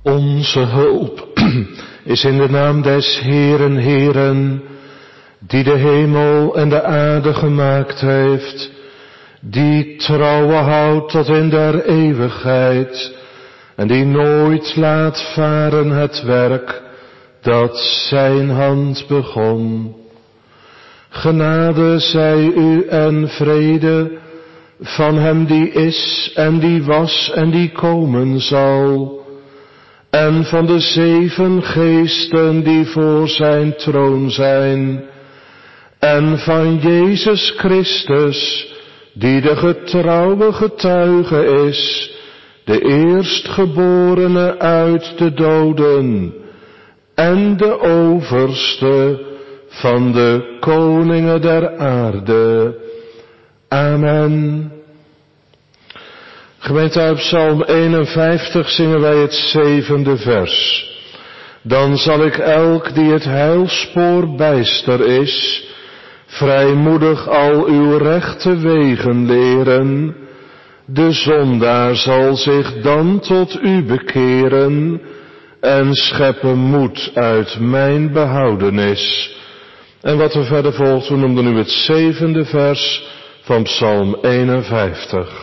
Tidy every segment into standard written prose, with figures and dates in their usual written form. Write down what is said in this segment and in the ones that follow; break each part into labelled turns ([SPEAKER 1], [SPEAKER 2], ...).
[SPEAKER 1] Onze hulp is in de naam des Heeren, Heeren, die de hemel en de aarde gemaakt heeft, die trouwe houdt tot in der eeuwigheid en die nooit laat varen het werk dat zijn hand begon. Genade zij u en vrede van hem die is en die was en die komen zal, en van de 7 geesten die voor zijn troon zijn, en van Jezus Christus, die de getrouwe getuige is, de eerstgeborene uit de doden, en de overste van de koningen der aarde. Amen. Gemeente, uit Psalm 51 zingen wij het 7e vers. Dan zal ik elk die het heilspoor bijster is, vrijmoedig al uw rechte wegen leren. De zondaar zal zich dan tot u bekeren en scheppen moed uit mijn behoudenis. En wat er verder volgt, we noemden nu het 7e vers van Psalm 51.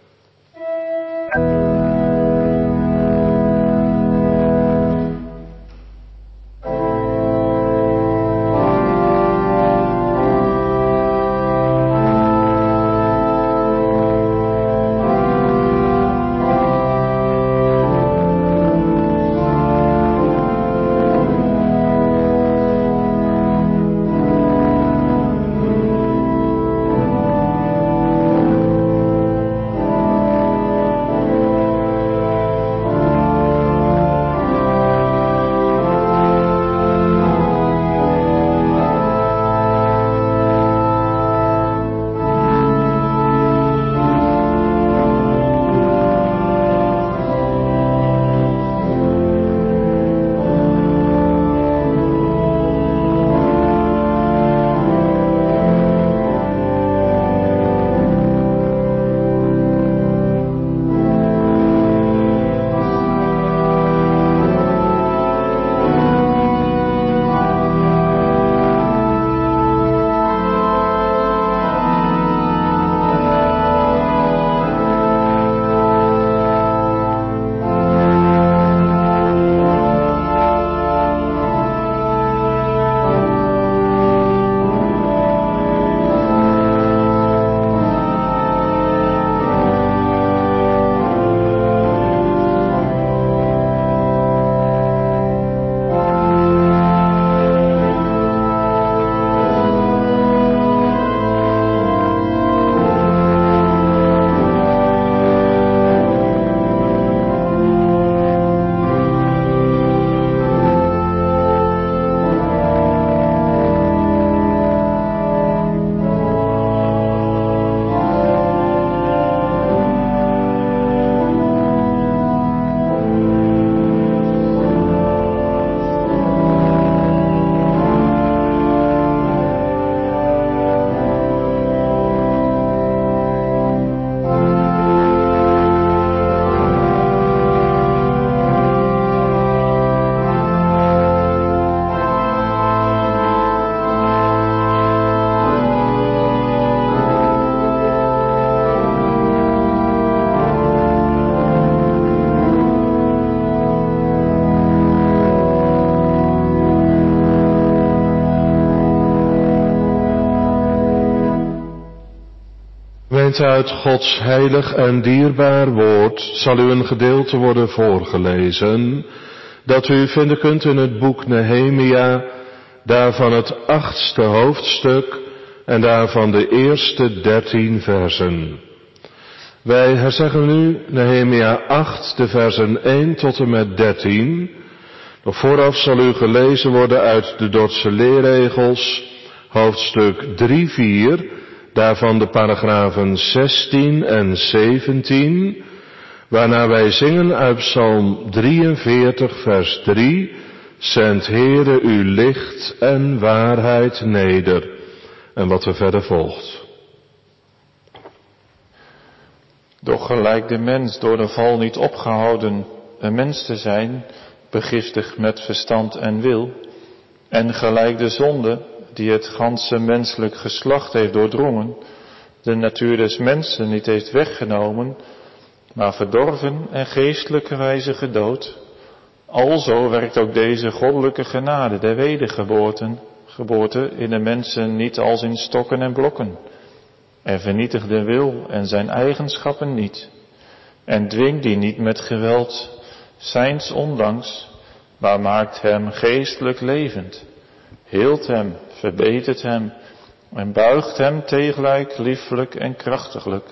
[SPEAKER 1] Uit Gods heilig en dierbaar woord zal u een gedeelte worden voorgelezen, dat u vinden kunt in het boek Nehemia, daarvan het 8e hoofdstuk en daarvan de eerste 13 versen. Wij herzeggen nu Nehemia 8, de versen 1 tot en met 13. Nog vooraf zal u gelezen worden uit de Dordtse leerregels, hoofdstuk 3-4, daarvan de paragrafen 16 en 17, waarna wij zingen uit Psalm 43 vers 3, Zend Heere uw licht en waarheid neder. En wat er verder volgt.
[SPEAKER 2] Doch gelijk de mens door de val niet opgehouden een mens te zijn, begiftigd met verstand en wil, en gelijk de zonde, die het ganse menselijk geslacht heeft doordrongen, de natuur des mensen niet heeft weggenomen, maar verdorven en geestelijke wijze gedood, alzo werkt ook deze goddelijke genade der wedergeboorte in de mensen niet als in stokken en blokken, en vernietigt de wil en zijn eigenschappen niet, en dwingt die niet met geweld, zijns ondanks, maar maakt hem geestelijk levend, heelt hem, verbetert hem, en buigt hem tegelijk liefelijk en krachtiglijk,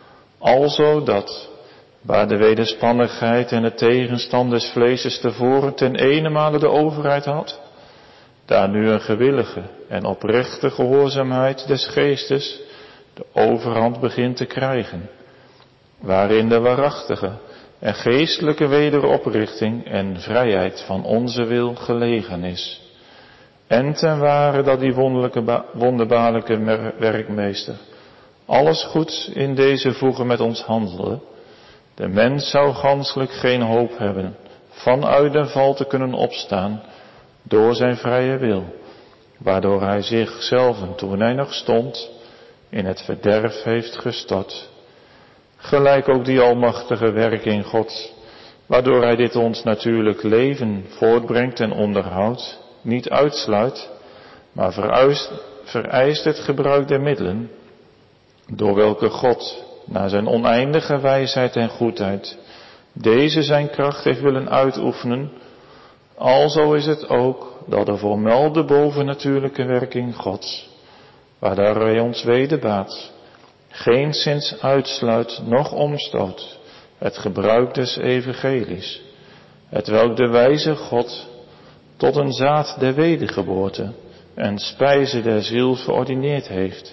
[SPEAKER 2] alzo dat, waar de wederspannigheid en de tegenstand des vleeses tevoren ten enemale de overheid had, daar nu een gewillige en oprechte gehoorzaamheid des geestes de overhand begint te krijgen, waarin de waarachtige en geestelijke wederoprichting en vrijheid van onze wil gelegen is. En ten ware dat die wonderbaarlijke werkmeester alles goeds in deze voegen met ons handelde, de mens zou ganselijk geen hoop hebben vanuit den val te kunnen opstaan door zijn vrije wil, waardoor hij zichzelf toen hij nog stond in het verderf heeft gestort. Gelijk ook die almachtige werking Gods, waardoor hij dit ons natuurlijk leven voortbrengt en onderhoudt, niet uitsluit, maar vereist het gebruik der middelen, door welke God, naar zijn oneindige wijsheid en goedheid, deze zijn kracht heeft willen uitoefenen, alzo is het ook dat de voormelde bovennatuurlijke werking Gods, waardoor hij ons wederbaat, geenszins uitsluit noch omstoot het gebruik des evangelies, hetwelk de wijze God tot een zaad der wedergeboorte en spijze der ziel verordineerd heeft.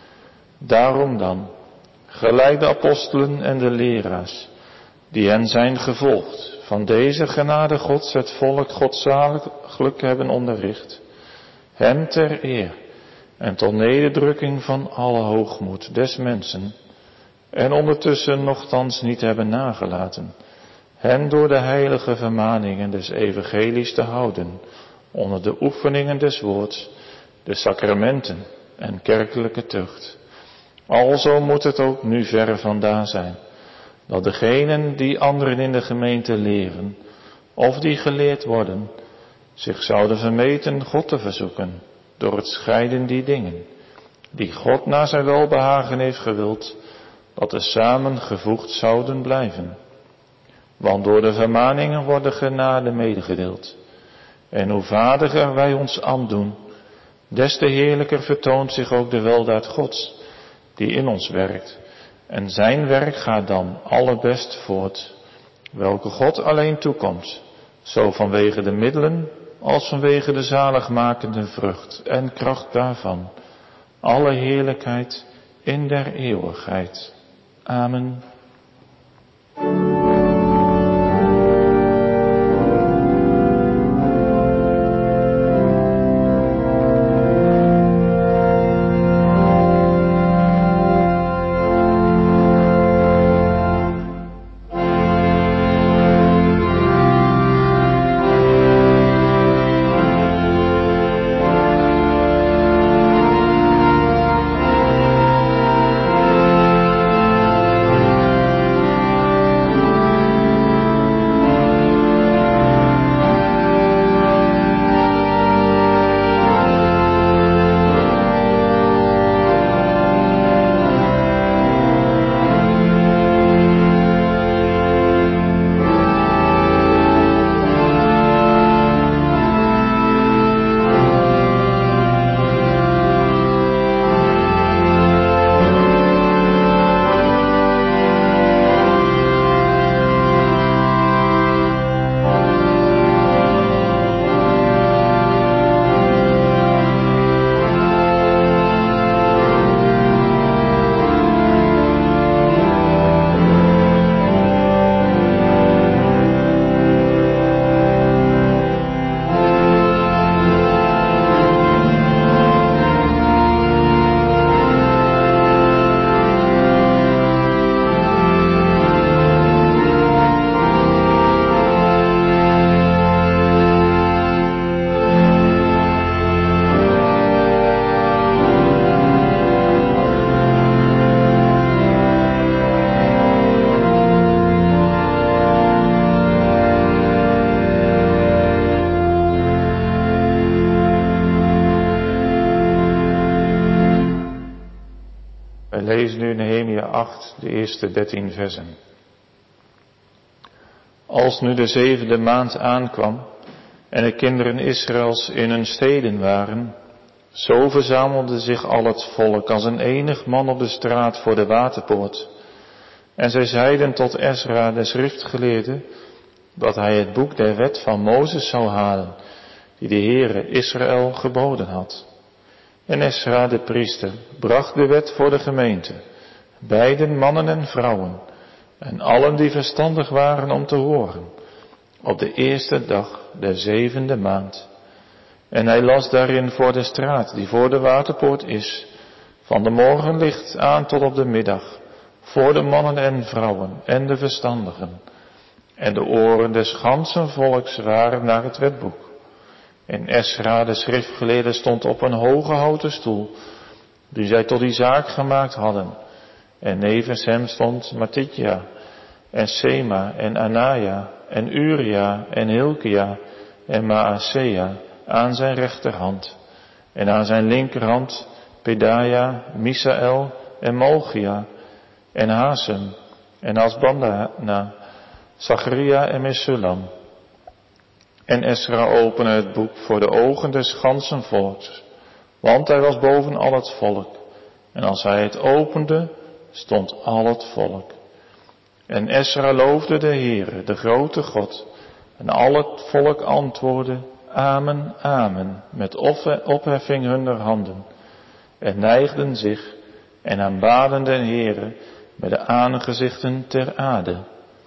[SPEAKER 2] Daarom dan, gelijk de apostelen en de leraars, die hen zijn gevolgd, van deze genade Gods het volk godzaliglijk hebben onderricht, hem ter eer en tot nederdrukking van alle hoogmoed des mensen, en ondertussen nochtans niet hebben nagelaten, hen door de heilige vermaningen des evangelies te houden, onder de oefeningen des woords, de sacramenten en kerkelijke tucht. Alzo moet het ook nu verre vandaan zijn, dat degenen die anderen in de gemeente leren, of die geleerd worden, zich zouden vermeten God te verzoeken, door het scheiden die dingen, die God naar zijn welbehagen heeft gewild, dat er samen gevoegd zouden blijven. Want door de vermaningen wordt de genade medegedeeld. En hoe vadiger wij ons ambt doen, des te heerlijker vertoont zich ook de weldaad Gods, die in ons werkt. En zijn werk gaat dan allerbest voort, welke God alleen toekomt, zo vanwege de middelen als vanwege de zaligmakende vrucht en kracht daarvan. Alle heerlijkheid in der eeuwigheid. Amen. lezen nu Nehemia 8, de eerste 13 versen. Als nu de 7e maand aankwam en de kinderen Israëls in hun steden waren, zo verzamelde zich al het volk als een enig man op de straat voor de waterpoort. En zij zeiden tot Esra, de schriftgeleerde, dat hij het boek der wet van Mozes zou halen, die de Heere Israël geboden had. En Esra, de priester, bracht de wet voor de gemeente, beiden mannen en vrouwen, en allen die verstandig waren om te horen, op de eerste dag der 7e maand. En hij las daarin voor de straat die voor de waterpoort is, van de morgenlicht aan tot op de middag, voor de mannen en vrouwen en de verstandigen. En de oren des gansen volks waren naar het wetboek. En Esra, de schriftgeleerde, stond op een hoge houten stoel, die zij tot die zaak gemaakt hadden. En nevens hem stond Matitja, en Sema, en Anaja, en Uria, en Hilkia, en Maasea, aan zijn rechterhand. En aan zijn linkerhand Pedaja, Misaël, en Malchia, en Hasem, en Asbandana, Zacharia en Mesullam. En Esra opende het boek voor de ogen des ganzen volks, want hij was boven al het volk. En als hij het opende, stond al het volk. En Esra loofde de Heere, de grote God, en al het volk antwoordde, Amen, Amen, met opheffing hunner handen, en neigden zich en aanbaden den Heere met de aangezichten ter aarde.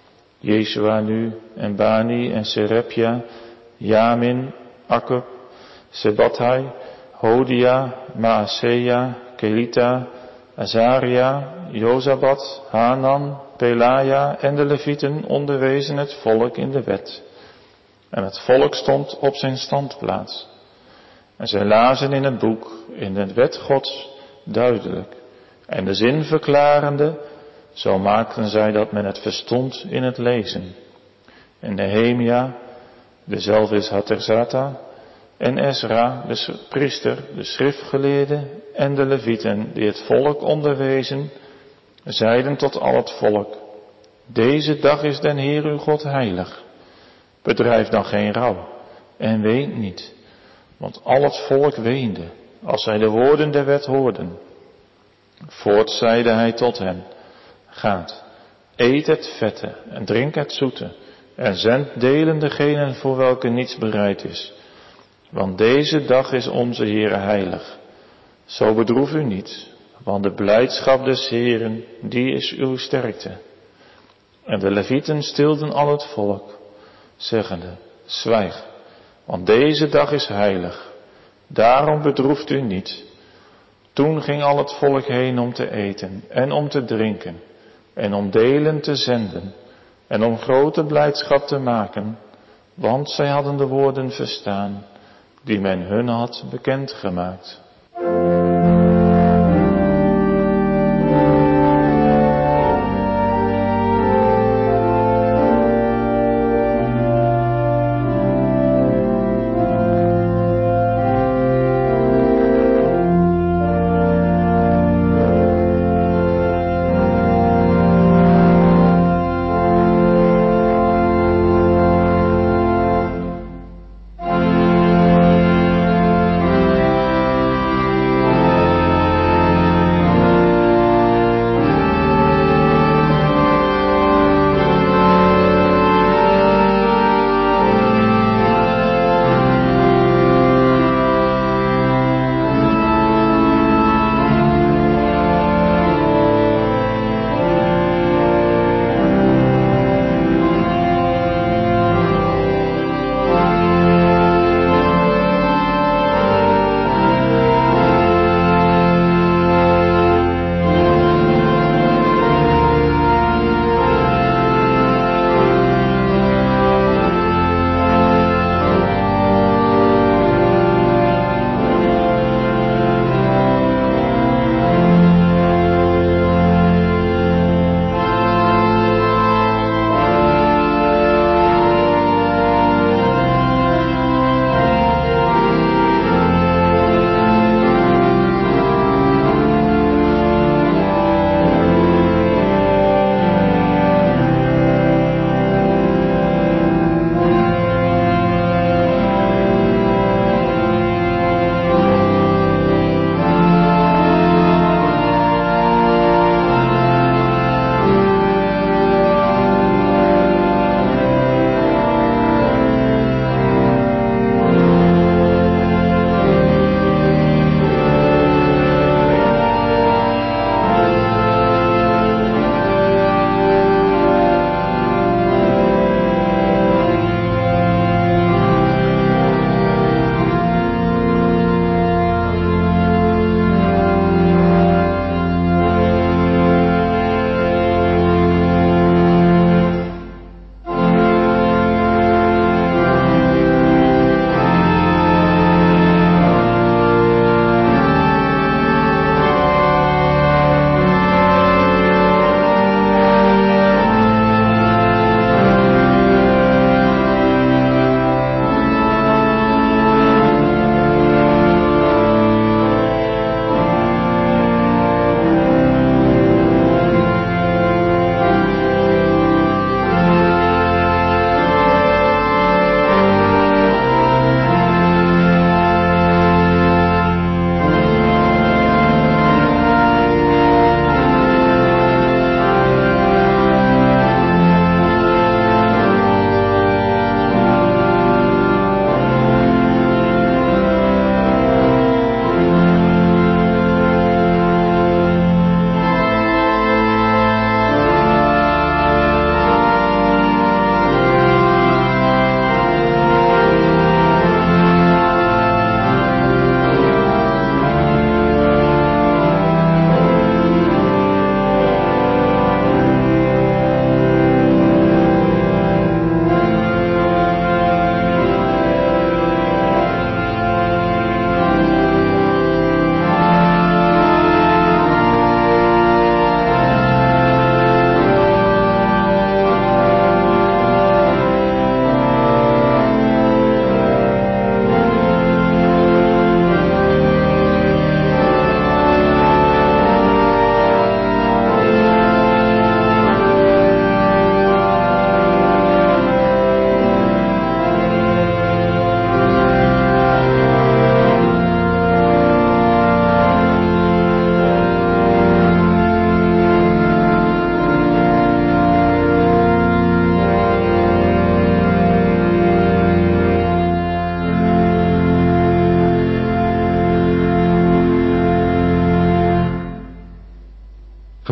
[SPEAKER 2] Jeshua nu, en Bani, en Serepja, Jamin, Akkub, Sebathai, Hodia, Maasea, Kelita, Azaria, Jozabat, Hanan, Pelaja en de Levieten onderwezen het volk in de wet. En het volk stond op zijn standplaats. En zij lazen in het boek, in de wet Gods, duidelijk. En de zin verklarende, zo maakten zij dat men het verstond in het lezen. En Nehemia, dezelfde is Haterzata, en Esra, de priester, de schriftgeleerde en de Levieten, die het volk onderwezen, zeiden tot al het volk, deze dag is den Heer uw God heilig. Bedrijf dan geen rouw en weent niet, want al het volk weende, als zij de woorden der wet hoorden. Voorts zeide hij tot hen, gaat, eet het vette en drink het zoete, en zend delen degenen voor welke niets bereid is. Want deze dag is onze Heere heilig. Zo bedroef u niet, want de blijdschap des Heeren, die is uw sterkte. En de Levieten stilden al het volk, zeggende, zwijg, want deze dag is heilig. Daarom bedroeft u niet. Toen ging al het volk heen om te eten en om te drinken en om delen te zenden en om grote blijdschap te maken, want zij hadden de woorden verstaan die men hun had bekendgemaakt.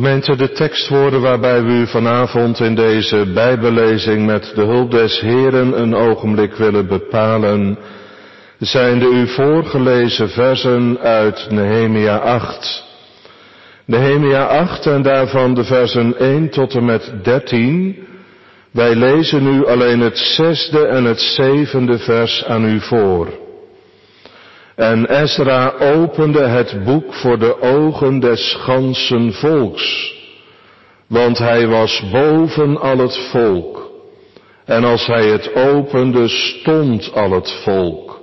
[SPEAKER 1] Gemeente, de tekstwoorden waarbij we u vanavond in deze Bijbellezing met de hulp des Heren een ogenblik willen bepalen, zijn de u voorgelezen versen uit Nehemia 8. Nehemia 8 en daarvan de versen 1 tot en met 13. Wij lezen nu alleen het 6e en het 7e vers aan u voor. En Ezra opende het boek voor de ogen des gansen volks, want hij was boven al het volk. En als hij het opende, stond al het volk.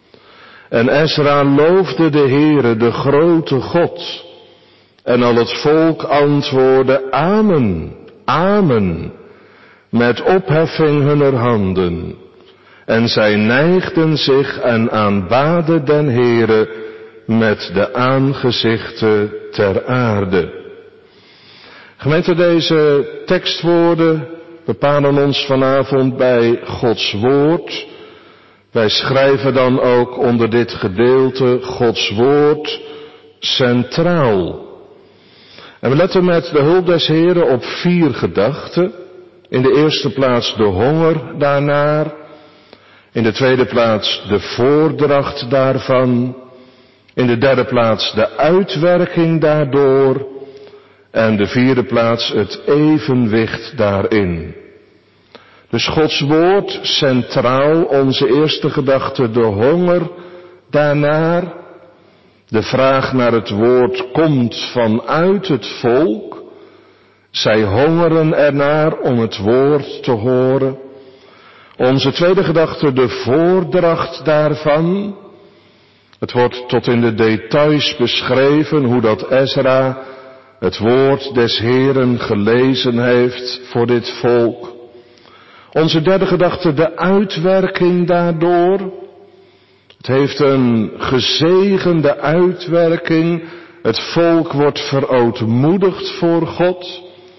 [SPEAKER 1] En Ezra loofde de Heere, de grote God. En al het volk antwoordde, Amen, Amen, met opheffing hunner handen. En zij neigden zich en aanbaden den Heere met de aangezichten ter aarde. Gemeente, deze tekstwoorden bepalen ons vanavond bij Gods woord. Wij schrijven dan ook onder dit gedeelte Gods woord centraal. En we letten met de hulp des Heren op 4 gedachten. In de eerste plaats de honger daarnaar. In de tweede plaats de voordracht daarvan. In de derde plaats de uitwerking daardoor. En de vierde plaats het evenwicht daarin. Dus Gods woord centraal, onze eerste gedachte de honger daarnaar. De vraag naar het woord komt vanuit het volk. Zij hongeren ernaar om het woord te horen. Onze tweede gedachte, de voordracht daarvan. Het wordt tot in de details beschreven hoe dat Ezra het woord des Heren gelezen heeft voor dit volk. Onze derde gedachte, de uitwerking daardoor. Het heeft een gezegende uitwerking. Het volk wordt verootmoedigd voor God.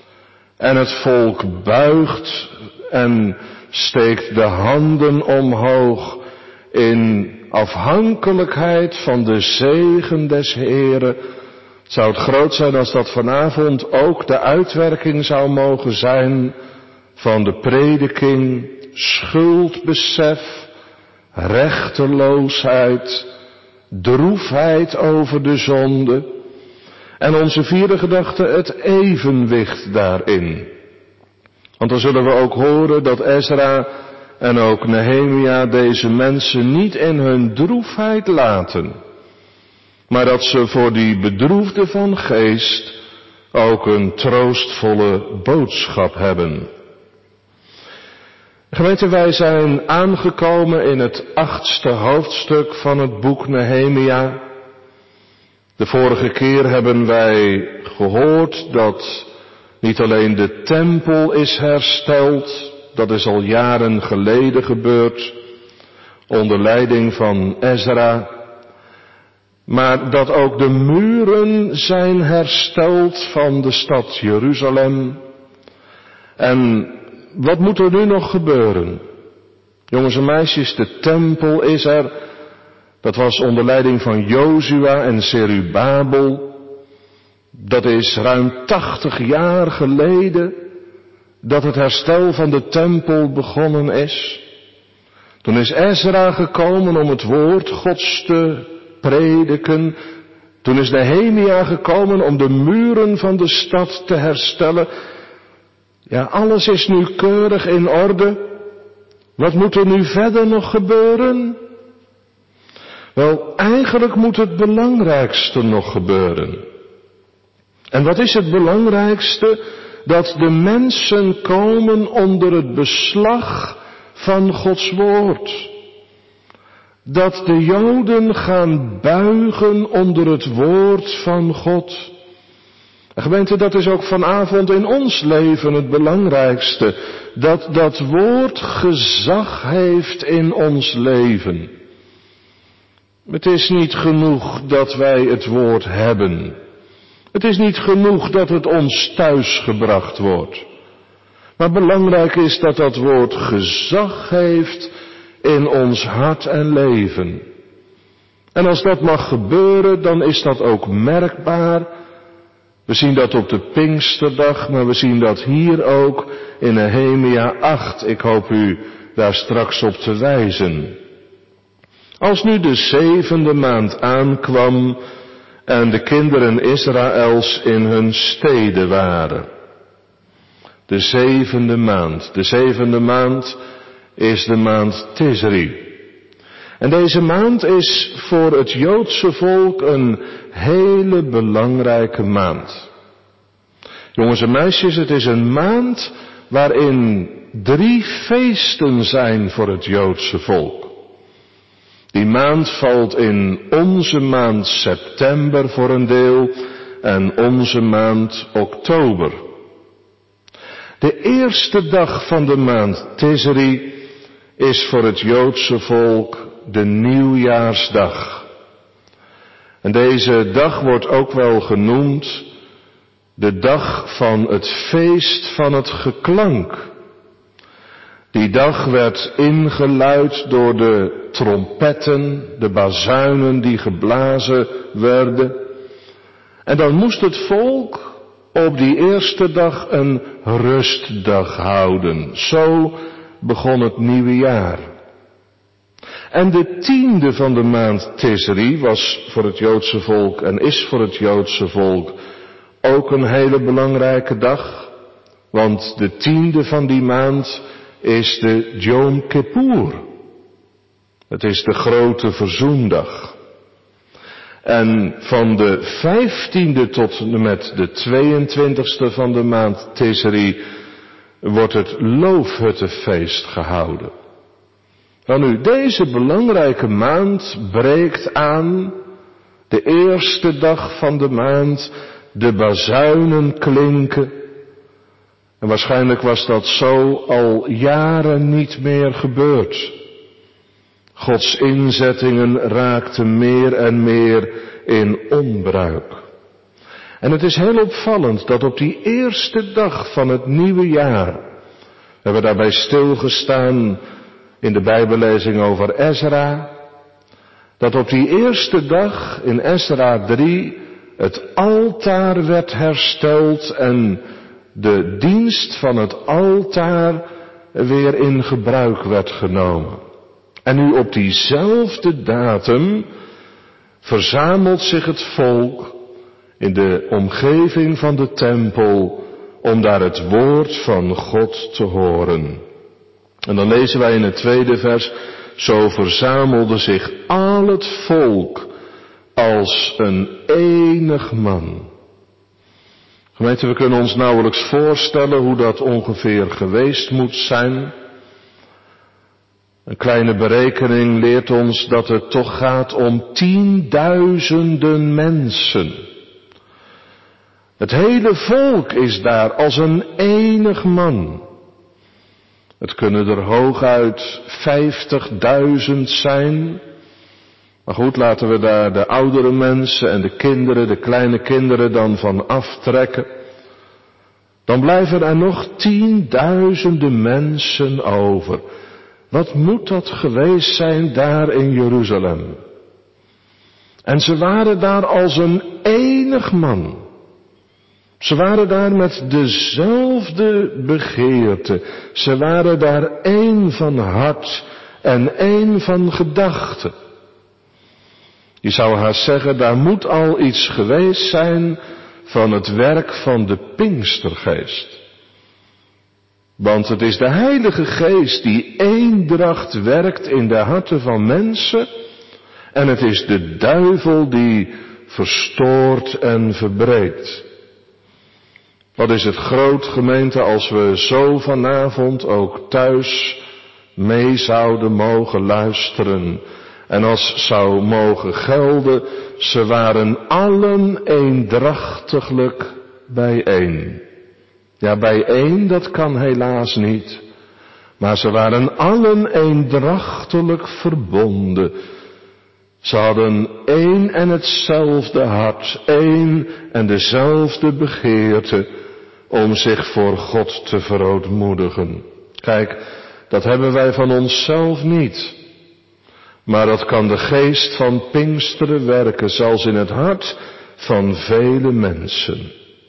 [SPEAKER 1] En het volk buigt en steekt de handen omhoog in afhankelijkheid van de zegen des Heren. Het zou het groot zijn als dat vanavond ook de uitwerking zou mogen zijn van de prediking, schuldbesef, rechteloosheid, droefheid over de zonde. En onze vierde gedachte, het evenwicht daarin. Want dan zullen we ook horen dat Ezra en ook Nehemia deze mensen niet in hun droefheid laten. Maar dat ze voor die bedroefden van geest ook een troostvolle boodschap hebben. Gemeente, wij zijn aangekomen in het 8e hoofdstuk van het boek Nehemia. De vorige keer hebben wij gehoord dat niet alleen de tempel is hersteld, dat is al jaren geleden gebeurd, onder leiding van Ezra, maar dat ook de muren zijn hersteld van de stad Jeruzalem. En wat moet er nu nog gebeuren? Jongens en meisjes, de tempel is er. Dat was onder leiding van Jozua en Zerubabel. Dat is ruim 80 jaar geleden dat het herstel van de tempel begonnen is. Toen is Ezra gekomen om het woord Gods te prediken. Toen is Nehemia gekomen om de muren van de stad te herstellen. Ja, alles is nu keurig in orde. Wat moet er nu verder nog gebeuren? Wel, eigenlijk moet het belangrijkste nog gebeuren. En wat is het belangrijkste? Dat de mensen komen onder het beslag van Gods woord. Dat de Joden gaan buigen onder het woord van God. En gemeente, dat is ook vanavond in ons leven het belangrijkste. Dat dat woord gezag heeft in ons leven. Het is niet genoeg dat wij het woord hebben. Het is niet genoeg dat het ons thuis gebracht wordt. Maar belangrijk is dat dat woord gezag heeft in ons hart en leven. En als dat mag gebeuren, dan is dat ook merkbaar We zien dat op de Pinksterdag, maar we zien dat hier ook in Nehemia 8. Ik hoop u daar straks op te wijzen. Als nu de 7e maand aankwam en de kinderen Israëls in hun steden waren. De 7e maand. De 7e maand is de maand Tisri. En deze maand is voor het Joodse volk een hele belangrijke maand. Jongens en meisjes, het is een maand waarin 3 feesten zijn voor het Joodse volk. Die maand valt in onze maand september voor een deel en onze maand oktober. De eerste dag van de maand Tisri is voor het Joodse volk de nieuwjaarsdag. En deze dag wordt ook wel genoemd de dag van het feest van het geklank. Die dag werd ingeluid door de trompetten, de bazuinen die geblazen werden. En dan moest het volk op die eerste dag een rustdag houden. Zo begon het nieuwe jaar. En de 10e van de maand Tisri was voor het Joodse volk en is voor het Joodse volk ook een hele belangrijke dag. Want de 10e van die maand is de Yom Kippur. Het is de grote verzoendag. En van de 15e tot en met de 22e van de maand Tisri wordt het Loofhuttenfeest gehouden. Nou nu, deze belangrijke maand breekt aan, de eerste dag van de maand, de bazuinen klinken. En waarschijnlijk was dat zo al jaren niet meer gebeurd. Gods inzettingen raakten meer en meer in onbruik. En het is heel opvallend dat op die eerste dag van het nieuwe jaar, we hebben daarbij stilgestaan in de Bijbellezing over Ezra, dat op die eerste dag in Ezra 3 het altaar werd hersteld en de dienst van het altaar weer in gebruik werd genomen. En nu op diezelfde datum verzamelt zich het volk in de omgeving van de tempel om daar het woord van God te horen. En dan lezen wij in het 2e vers, zo verzamelde zich al het volk als een enig man. Gemeente, we kunnen ons nauwelijks voorstellen hoe dat ongeveer geweest moet zijn. Een kleine berekening leert ons dat het toch gaat om 10.000 mensen. Het hele volk is daar als een enig man. Het kunnen er hooguit 50.000 zijn. Maar goed, laten we daar de oudere mensen en de kinderen, de kleine kinderen dan van aftrekken. Dan blijven er nog 10.000 mensen over. Wat moet dat geweest zijn daar in Jeruzalem? En ze waren daar als een enig man. Ze waren daar met dezelfde begeerte. Ze waren daar één van hart en één van gedachte. Je zou haast zeggen, daar moet al iets geweest zijn van het werk van de Pinkstergeest. Want het is de Heilige Geest die eendracht werkt in de harten van mensen. En het is de duivel die verstoort en verbreekt. Wat is het groot, gemeente, als we zo vanavond ook thuis mee zouden mogen luisteren. En als zou mogen gelden, ze waren allen eendrachtiglijk bijeen. Ja, bijeen, dat kan helaas niet. Maar ze waren allen eendrachtelijk verbonden. Ze hadden één en hetzelfde hart, één en dezelfde begeerte om zich voor God te verootmoedigen. Kijk, dat hebben wij van onszelf niet. Maar dat kan de geest van Pinksteren werken, zelfs in het hart van vele mensen.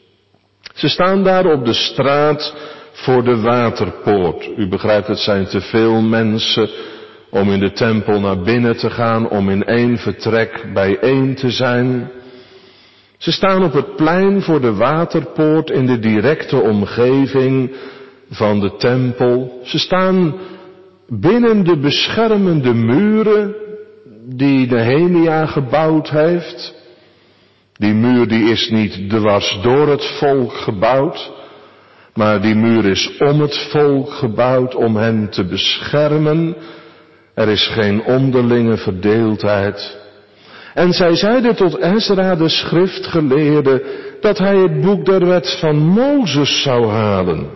[SPEAKER 1] Ze staan daar op de straat voor de waterpoort. U begrijpt, het zijn te veel mensen om in de tempel naar binnen te gaan, om in één vertrek bijeen te zijn. Ze staan op het plein voor de waterpoort in de directe omgeving van de tempel. Ze staan binnen de beschermende muren die Nehemia gebouwd heeft. Die muur die is niet dwars door het volk gebouwd, maar die muur is om het volk gebouwd om hen te beschermen. Er is geen onderlinge verdeeldheid. En zij zeiden tot Ezra, de schriftgeleerde, dat hij het boek der wet van Mozes zou halen.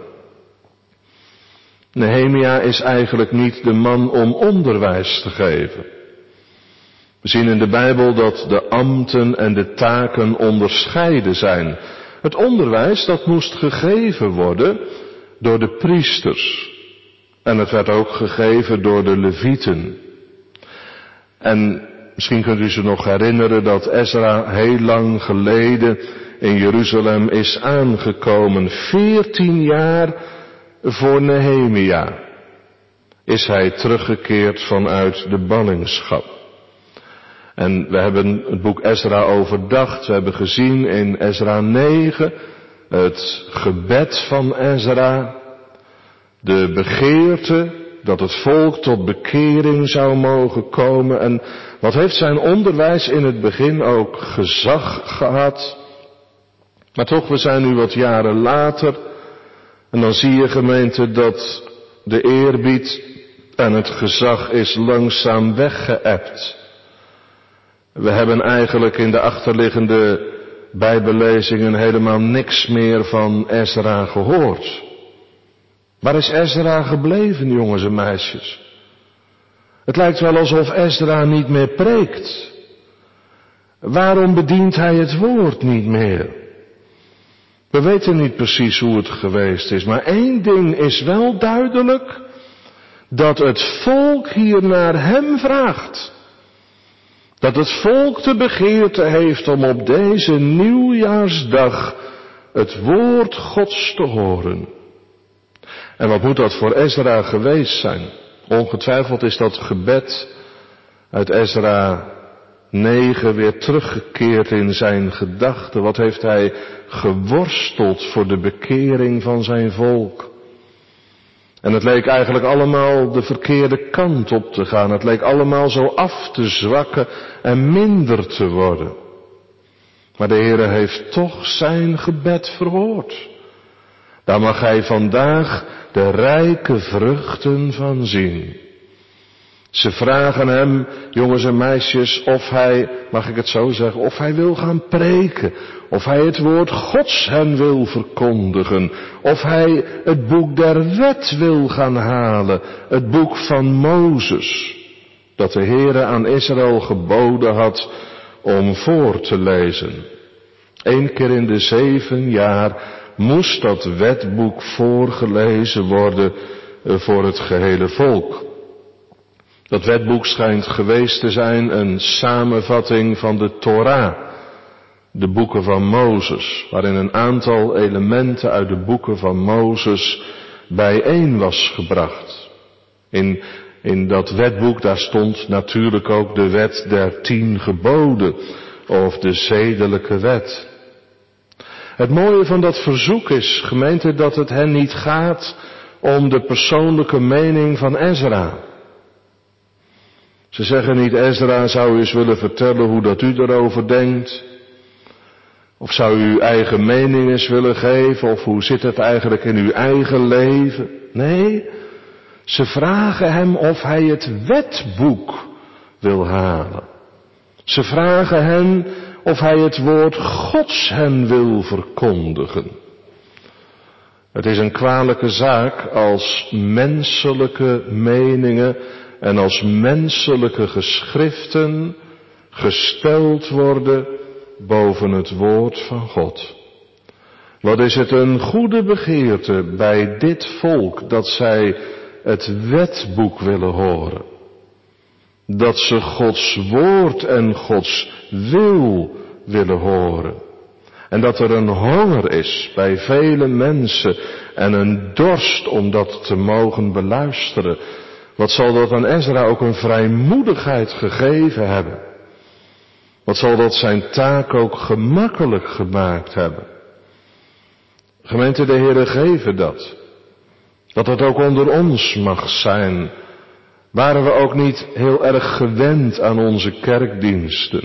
[SPEAKER 1] Nehemia is eigenlijk niet de man om onderwijs te geven. We zien in de Bijbel dat de ambten en de taken onderscheiden zijn. Het onderwijs dat moest gegeven worden door de priesters. En het werd ook gegeven door de levieten. En misschien kunt u zich nog herinneren dat Ezra heel lang geleden in Jeruzalem is aangekomen. 14 jaar voor Nehemia is hij teruggekeerd vanuit de ballingschap. En we hebben het boek Ezra overdacht. We hebben gezien in Ezra 9 het gebed van Ezra. De begeerte dat het volk tot bekering zou mogen komen. En wat heeft zijn onderwijs in het begin ook gezag gehad. Maar toch, we zijn nu wat jaren later. En dan zie je, gemeente, dat de eerbied en het gezag is langzaam weggeëpt. We hebben eigenlijk in de achterliggende bijbellezingen helemaal niks meer van Ezra gehoord. Waar is Ezra gebleven, jongens en meisjes? Het lijkt wel alsof Ezra niet meer preekt. Waarom bedient hij het woord niet meer? We weten niet precies hoe het geweest is, maar één ding is wel duidelijk, dat het volk hier naar hem vraagt. Dat het volk de begeerte heeft om op deze nieuwjaarsdag het woord Gods te horen. En wat moet dat voor Ezra geweest zijn? Ongetwijfeld is dat gebed uit Ezra 9 weer teruggekeerd in zijn gedachten. Wat heeft hij geworsteld voor de bekering van zijn volk? En het leek eigenlijk allemaal de verkeerde kant op te gaan. Het leek allemaal zo af te zwakken en minder te worden. Maar de Heere heeft toch zijn gebed verhoord. Daar mag hij vandaag de rijke vruchten van zien. Ze vragen hem, jongens en meisjes, of hij, mag ik het zo zeggen, of hij wil gaan preken. Of hij het woord Gods hen wil verkondigen. Of hij het boek der wet wil gaan halen. Het boek van Mozes. Dat de Heere aan Israël geboden had om voor te lezen. 1 keer in de 7 jaar moest dat wetboek voorgelezen worden voor het gehele volk. Dat wetboek schijnt geweest te zijn een samenvatting van de Torah, de boeken van Mozes, waarin een aantal elementen uit de boeken van Mozes bijeen was gebracht. In dat wetboek, daar stond natuurlijk ook de wet der 10 geboden, of de zedelijke wet. Het mooie van dat verzoek is, gemeente, dat het hen niet gaat om de persoonlijke mening van Ezra. Ze zeggen niet, Ezra, zou u eens willen vertellen hoe dat u erover denkt? Of zou u uw eigen mening eens willen geven? Of hoe zit het eigenlijk in uw eigen leven? Nee, ze vragen hem of hij het wetboek wil halen. Ze vragen hem of hij het woord Gods hen wil verkondigen. Het is een kwalijke zaak als menselijke meningen en als menselijke geschriften gesteld worden boven het woord van God. Wat is het een goede begeerte bij dit volk dat zij het wetboek willen horen. Dat ze Gods woord en Gods wil willen horen. En dat er een honger is bij vele mensen en een dorst om dat te mogen beluisteren. Wat zal dat aan Ezra ook een vrijmoedigheid gegeven hebben. Wat zal dat zijn taak ook gemakkelijk gemaakt hebben. Gemeente, de Heere geven dat. Dat het ook onder ons mag zijn. Waren we ook niet heel erg gewend aan onze kerkdiensten?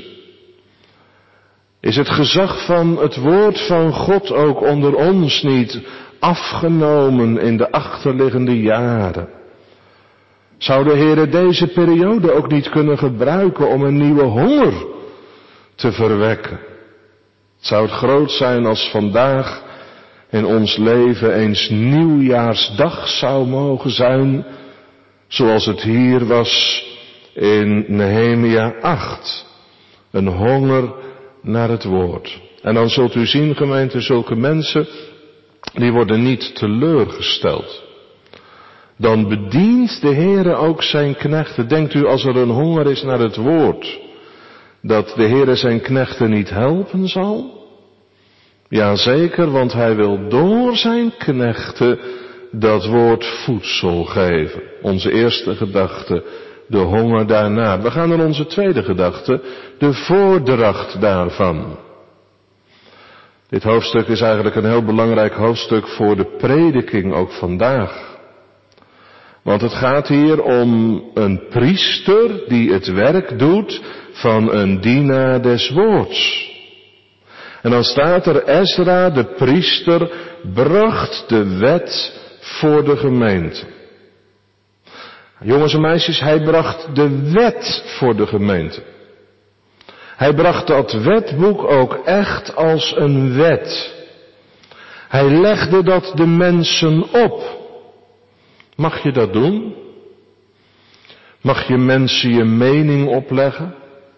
[SPEAKER 1] Is het gezag van het woord van God ook onder ons niet afgenomen in de achterliggende jaren? Zou de Heere deze periode ook niet kunnen gebruiken om een nieuwe honger te verwekken? Het zou het groot zijn als vandaag in ons leven eens nieuwjaarsdag zou mogen zijn, zoals het hier was in Nehemia 8. Een honger naar het woord. En dan zult u zien, gemeente, zulke mensen, die worden niet teleurgesteld. Dan bedient de Heere ook zijn knechten. Denkt u, als er een honger is naar het woord, dat de Heere zijn knechten niet helpen zal? Jazeker, want hij wil door zijn knechten dat woord voedsel geven. Onze eerste gedachte, de honger daarna. We gaan naar onze tweede gedachte, de voordracht daarvan. Dit hoofdstuk is eigenlijk een heel belangrijk hoofdstuk voor de prediking ook vandaag. Want het gaat hier om een priester die het werk doet van een dienaar des woords. En dan staat er, Ezra, de priester, bracht de wet voor de gemeente. Jongens en meisjes, hij bracht de wet voor de gemeente. Hij bracht dat wetboek ook echt als een wet. Hij legde dat de mensen op. Mag je dat doen? Mag je mensen je mening opleggen?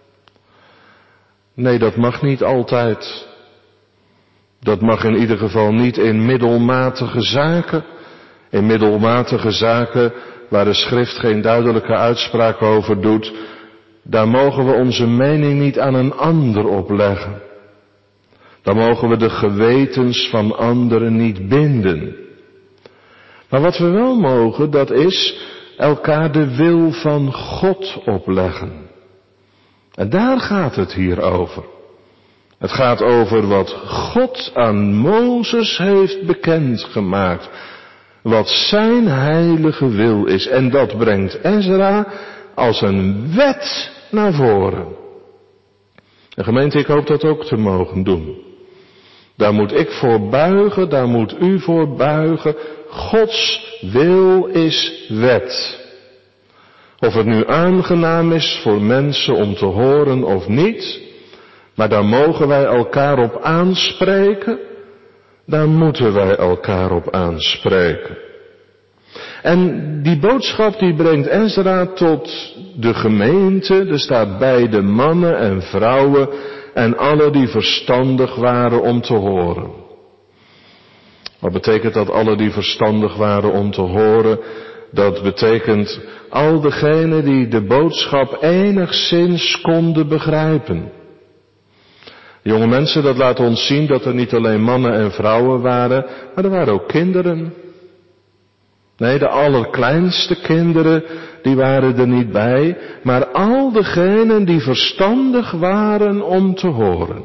[SPEAKER 1] Nee, dat mag niet altijd. Dat mag in ieder geval niet in middelmatige zaken. In middelmatige zaken waar de schrift geen duidelijke uitspraak over doet, daar mogen we onze mening niet aan een ander opleggen. Dan mogen we de gewetens van anderen niet binden. Maar wat we wel mogen, dat is elkaar de wil van God opleggen. En daar gaat het hier over. Het gaat over wat God aan Mozes heeft bekendgemaakt. Wat zijn heilige wil is. En dat brengt Ezra als een wet naar voren. En gemeente, ik hoop dat ook te mogen doen. Daar moet ik voor buigen, daar moet u voor buigen. Gods wil is wet. Of het nu aangenaam is voor mensen om te horen of niet, maar daar mogen wij elkaar op aanspreken, daar moeten wij elkaar op aanspreken. En die boodschap die brengt Ezra tot de gemeente, er staat bij de mannen en vrouwen en alle die verstandig waren om te horen. Wat betekent dat alle die verstandig waren om te horen? Dat betekent al degenen die de boodschap enigszins konden begrijpen. Jonge mensen, dat laat ons zien dat er niet alleen mannen en vrouwen waren, maar er waren ook kinderen. Nee, de allerkleinste kinderen, die waren er niet bij, maar al degenen die verstandig waren om te horen.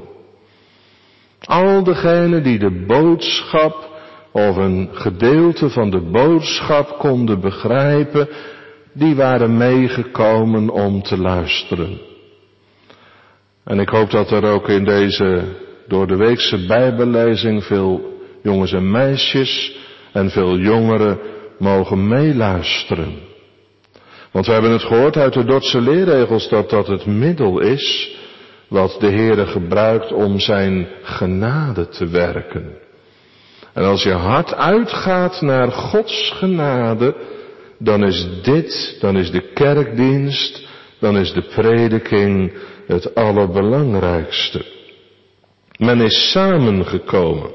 [SPEAKER 1] Al degenen die de boodschap of een gedeelte van de boodschap konden begrijpen, die waren meegekomen om te luisteren. En ik hoop dat er ook in deze doordeweekse bijbellezing veel jongens en meisjes en veel jongeren mogen meeluisteren. Want we hebben het gehoord uit de Dordtse leerregels dat dat het middel is wat de Heere gebruikt om zijn genade te werken. En als je hart uitgaat naar Gods genade, dan is de kerkdienst, dan is de prediking het allerbelangrijkste. Men is samengekomen.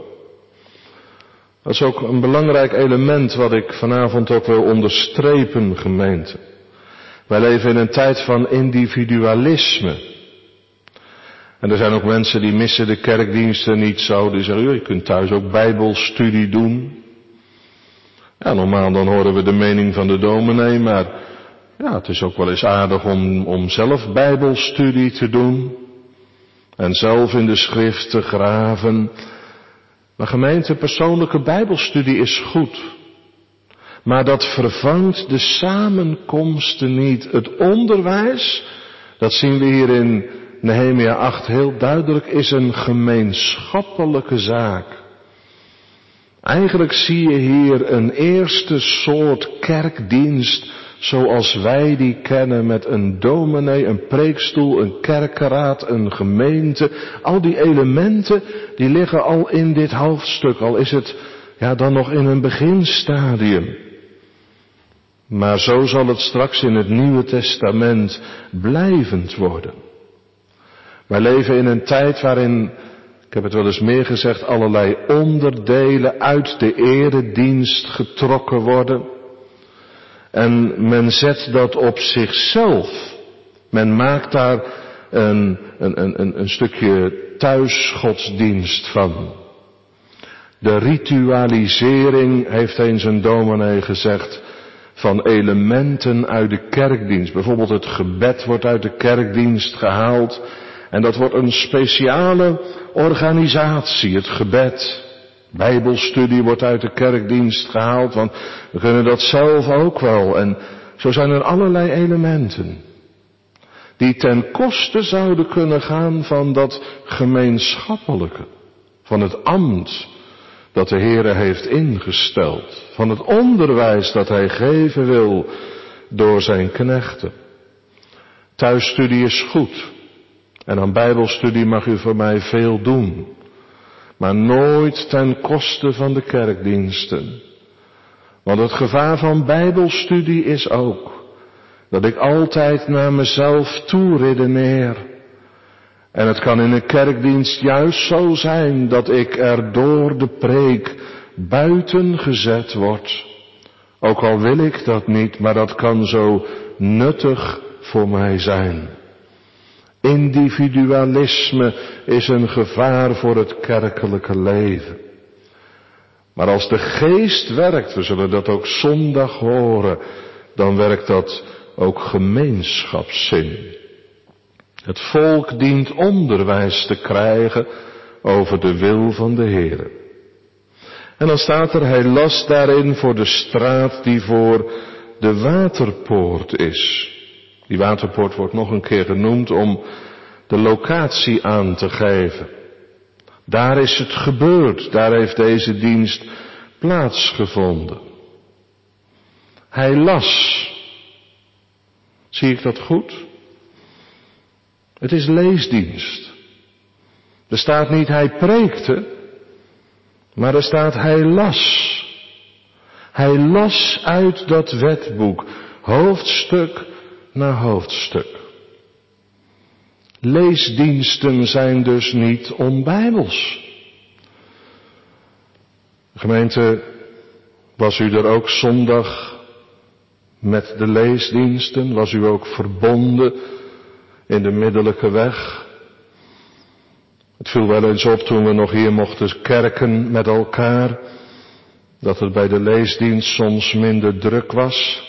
[SPEAKER 1] Dat is ook een belangrijk element wat ik vanavond ook wil onderstrepen, gemeente. Wij leven in een tijd van individualisme. En er zijn ook mensen die missen de kerkdiensten niet zo. Die zeggen, je kunt thuis ook bijbelstudie doen. Ja, normaal dan horen we de mening van de dominee, maar ja, het is ook wel eens aardig om zelf bijbelstudie te doen. En zelf in de schrift te graven. Maar gemeente, persoonlijke bijbelstudie is goed. Maar dat vervangt de samenkomsten niet. Het onderwijs, dat zien we hier in Nehemia 8 heel duidelijk, is een gemeenschappelijke zaak. Eigenlijk zie je hier een eerste soort kerkdienst zoals wij die kennen, met een dominee, een preekstoel, een kerkenraad, een gemeente. Al die elementen die liggen al in dit hoofdstuk, al is het dan nog in een beginstadium. Maar zo zal het straks in het Nieuwe Testament blijvend worden. Wij leven in een tijd waarin, ik heb het wel eens meer gezegd, allerlei onderdelen uit de eredienst getrokken worden. En men zet dat op zichzelf. Men maakt daar een stukje thuisgodsdienst van. De ritualisering, heeft eens een dominee gezegd, van elementen uit de kerkdienst. Bijvoorbeeld het gebed wordt uit de kerkdienst gehaald. En dat wordt een speciale organisatie, het gebed. Bijbelstudie wordt uit de kerkdienst gehaald, want we kunnen dat zelf ook wel. En zo zijn er allerlei elementen die ten koste zouden kunnen gaan van dat gemeenschappelijke, van het ambt dat de Heere heeft ingesteld, van het onderwijs dat Hij geven wil door zijn knechten. Thuisstudie is goed en aan bijbelstudie mag u voor mij veel doen, maar nooit ten koste van de kerkdiensten. Want het gevaar van bijbelstudie is ook dat ik altijd naar mezelf toe redeneer. En het kan in een kerkdienst juist zo zijn dat ik er door de preek buiten gezet word. Ook al wil ik dat niet, maar dat kan zo nuttig voor mij zijn. Individualisme is een gevaar voor het kerkelijke leven. Maar als de geest werkt, we zullen dat ook zondag horen, dan werkt dat ook gemeenschapszin. Het volk dient onderwijs te krijgen over de wil van de Heere. En dan staat er, hij las daarin voor de straat die voor de waterpoort is. Die waterpoort wordt nog een keer genoemd om de locatie aan te geven. Daar is het gebeurd, daar heeft deze dienst plaatsgevonden. Hij las. Zie ik dat goed? Het is leesdienst. Er staat niet hij preekte, maar er staat hij las. Hij las uit dat wetboek, hoofdstuk na hoofdstuk. Leesdiensten zijn dus niet onbijbels. Gemeente, was u er ook zondag met de leesdiensten? Was u ook verbonden in de middellijke weg? Het viel wel eens op toen we nog hier mochten kerken met elkaar, dat het bij de leesdienst soms minder druk was.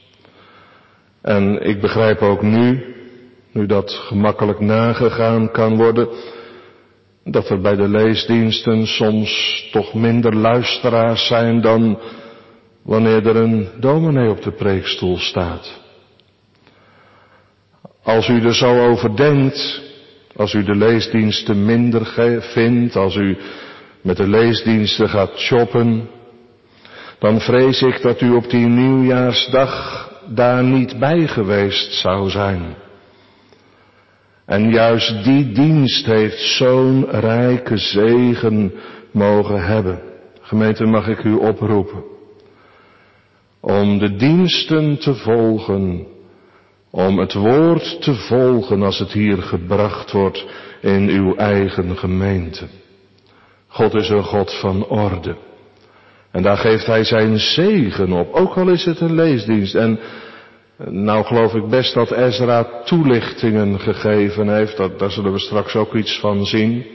[SPEAKER 1] En ik begrijp ook nu dat gemakkelijk nagegaan kan worden, dat er bij de leesdiensten soms toch minder luisteraars zijn dan wanneer er een dominee op de preekstoel staat. Als u er zo over denkt, als u de leesdiensten minder vindt, als u met de leesdiensten gaat shoppen, dan vrees ik dat u op die nieuwjaarsdag daar niet bij geweest zou zijn. En juist die dienst heeft zo'n rijke zegen mogen hebben. Gemeente, mag ik u oproepen om de diensten te volgen, om het woord te volgen als het hier gebracht wordt in uw eigen gemeente. God is een God van orde. En daar geeft Hij zijn zegen op, ook al is het een leesdienst. En Nou geloof ik best dat Ezra toelichtingen gegeven heeft, daar zullen we straks ook iets van zien.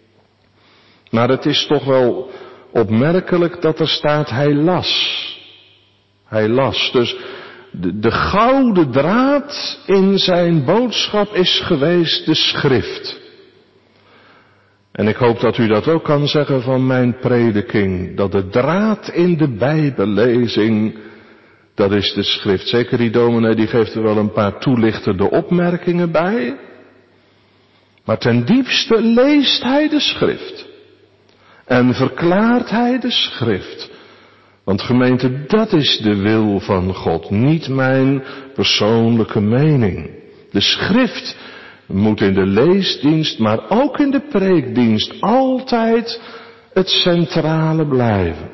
[SPEAKER 1] Maar het is toch wel opmerkelijk dat er staat, hij las. Hij las. Dus de gouden draad in zijn boodschap is geweest de schrift. En ik hoop dat u dat ook kan zeggen van mijn prediking. Dat de draad in de Bijbellezing, dat is de schrift. Zeker die dominee die geeft er wel een paar toelichtende opmerkingen bij. Maar ten diepste leest hij de schrift. En verklaart hij de schrift. Want gemeente, dat is de wil van God, niet mijn persoonlijke mening. De schrift moet in de leesdienst, maar ook in de preekdienst altijd het centrale blijven.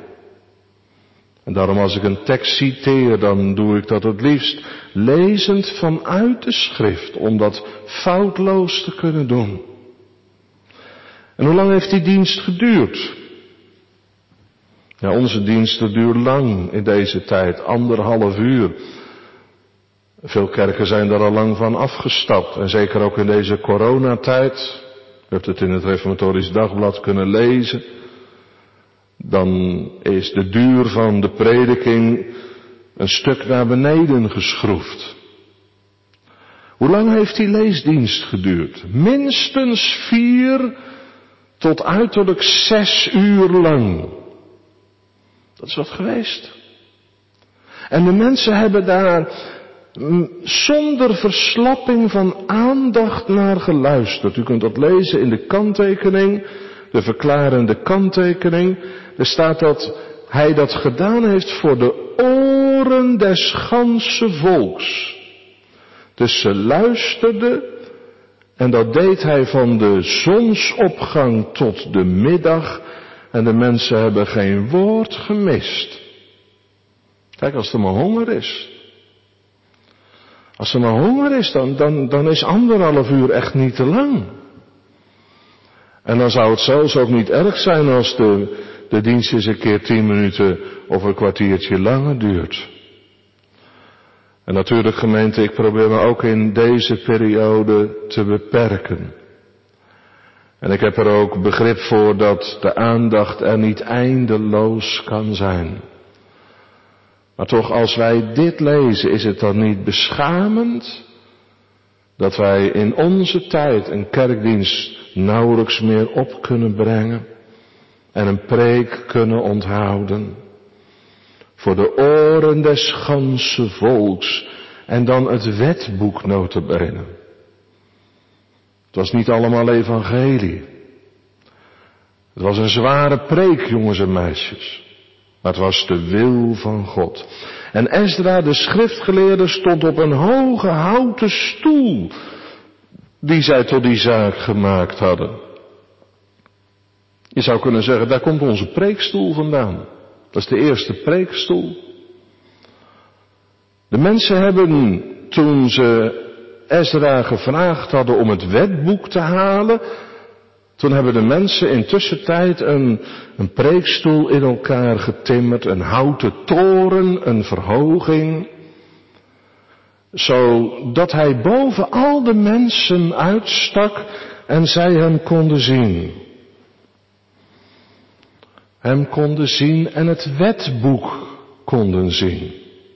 [SPEAKER 1] En daarom als ik een tekst citeer, dan doe ik dat het liefst lezend vanuit de schrift, om dat foutloos te kunnen doen. En hoe lang heeft die dienst geduurd? Ja, onze diensten duren lang in deze tijd, 1,5 uur. Veel kerken zijn daar al lang van afgestapt. En zeker ook in deze coronatijd. U hebt het in het Reformatorisch Dagblad kunnen lezen. Dan is de duur van de prediking een stuk naar beneden geschroefd. Hoe lang heeft die leesdienst geduurd? Minstens 4 tot uiterlijk 6 uur lang. Dat is wat geweest. En de mensen hebben daar zonder verslapping van aandacht naar geluisterd. U kunt dat lezen in de kanttekening, de verklarende kanttekening. Er staat dat hij dat gedaan heeft voor de oren des ganse volks. Dus ze luisterden en dat deed hij van de zonsopgang tot de middag. En de mensen hebben geen woord gemist. Kijk, als er maar honger is. Als er maar honger is, dan is 1,5 uur echt niet te lang. En dan zou het zelfs ook niet erg zijn als de dienst eens een keer 10 minuten of een kwartiertje langer duurt. En natuurlijk gemeente, ik probeer me ook in deze periode te beperken. En ik heb er ook begrip voor dat de aandacht er niet eindeloos kan zijn. Maar toch, als wij dit lezen, is het dan niet beschamend dat wij in onze tijd een kerkdienst nauwelijks meer op kunnen brengen en een preek kunnen onthouden. Voor de oren des ganse volks en dan het wetboek nota bene. Het was niet allemaal evangelie. Het was een zware preek, jongens en meisjes. Maar het was de wil van God. En Ezra, de schriftgeleerde, stond op een hoge houten stoel die zij tot die zaak gemaakt hadden. Je zou kunnen zeggen, daar komt onze preekstoel vandaan. Dat is de eerste preekstoel. De mensen hebben, toen ze Ezra gevraagd hadden om het wetboek te halen, toen hebben de mensen in tussentijd een preekstoel in elkaar getimmerd, een houten toren, een verhoging, zodat hij boven al de mensen uitstak en zij hem konden zien. Hem konden zien en het wetboek konden zien.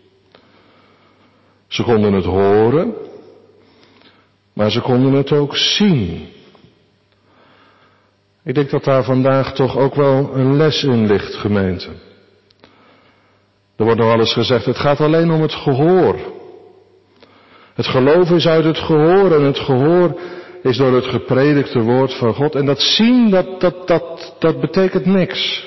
[SPEAKER 1] Ze konden het horen, maar ze konden het ook zien. Ik denk dat daar vandaag toch ook wel een les in ligt, gemeente. Er wordt nog wel eens gezegd, het gaat alleen om het gehoor. Het geloof is uit het gehoor en het gehoor is door het gepredikte woord van God. En dat zien, dat betekent niks.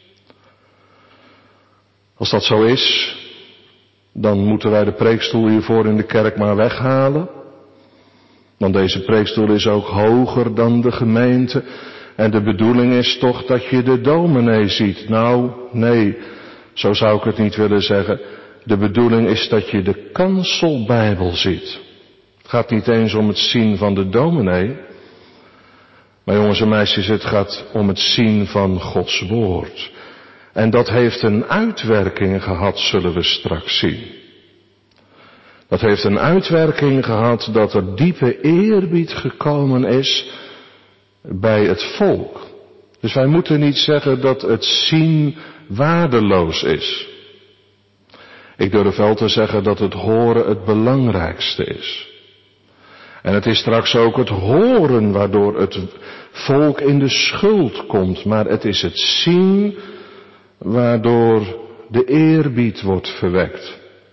[SPEAKER 1] Als dat zo is, dan moeten wij de preekstoel hiervoor in de kerk maar weghalen. Want deze preekstoel is ook hoger dan de gemeente. En de bedoeling is toch dat je de dominee ziet. Nou, nee, zo zou ik het niet willen zeggen. De bedoeling is dat je de kanselbijbel ziet. Het gaat niet eens om het zien van de dominee. Maar jongens en meisjes, het gaat om het zien van Gods woord. En dat heeft een uitwerking gehad, zullen we straks zien. Dat heeft een uitwerking gehad dat er diepe eerbied gekomen is bij het volk. Dus wij moeten niet zeggen dat het zien waardeloos is. Ik durf wel te zeggen dat het horen het belangrijkste is. En het is straks ook het horen waardoor het volk in de schuld komt. Maar het is het zien waardoor de eerbied wordt verwekt.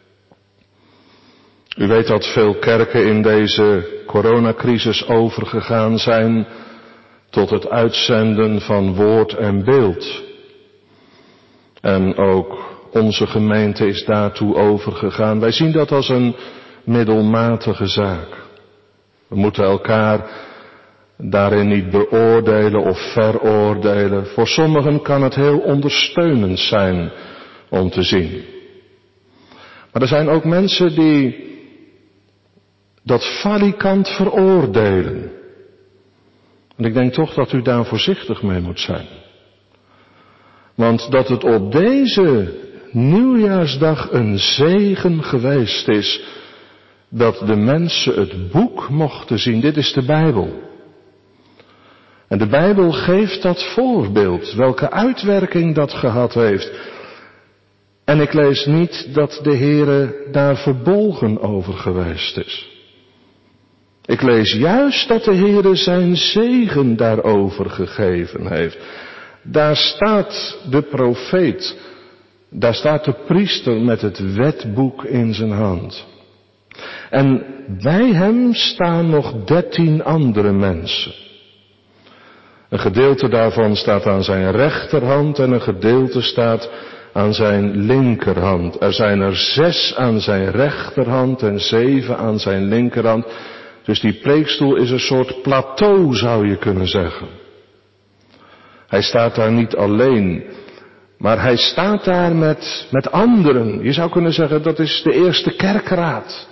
[SPEAKER 1] U weet dat veel kerken in deze coronacrisis overgegaan zijn tot het uitzenden van woord en beeld. En ook onze gemeente is daartoe overgegaan. Wij zien dat als een middelmatige zaak. We moeten elkaar daarin niet beoordelen of veroordelen. Voor sommigen kan het heel ondersteunend zijn om te zien. Maar er zijn ook mensen die dat valikant veroordelen. En ik denk toch dat u daar voorzichtig mee moet zijn. Want dat het op deze nieuwjaarsdag een zegen geweest is dat de mensen het boek mochten zien. Dit is de Bijbel. En de Bijbel geeft dat voorbeeld, welke uitwerking dat gehad heeft. En ik lees niet dat de Heere daar verbolgen over geweest is. Ik lees juist dat de Heere zijn zegen daarover gegeven heeft. Daar staat de profeet, daar staat de priester met het wetboek in zijn hand. En bij hem staan nog 13 andere mensen. Een gedeelte daarvan staat aan zijn rechterhand en een gedeelte staat aan zijn linkerhand. Er zijn er 6 aan zijn rechterhand en 7 aan zijn linkerhand. Dus die preekstoel is een soort plateau, zou je kunnen zeggen. Hij staat daar niet alleen, maar hij staat daar met anderen. Je zou kunnen zeggen, dat is de eerste kerkraad.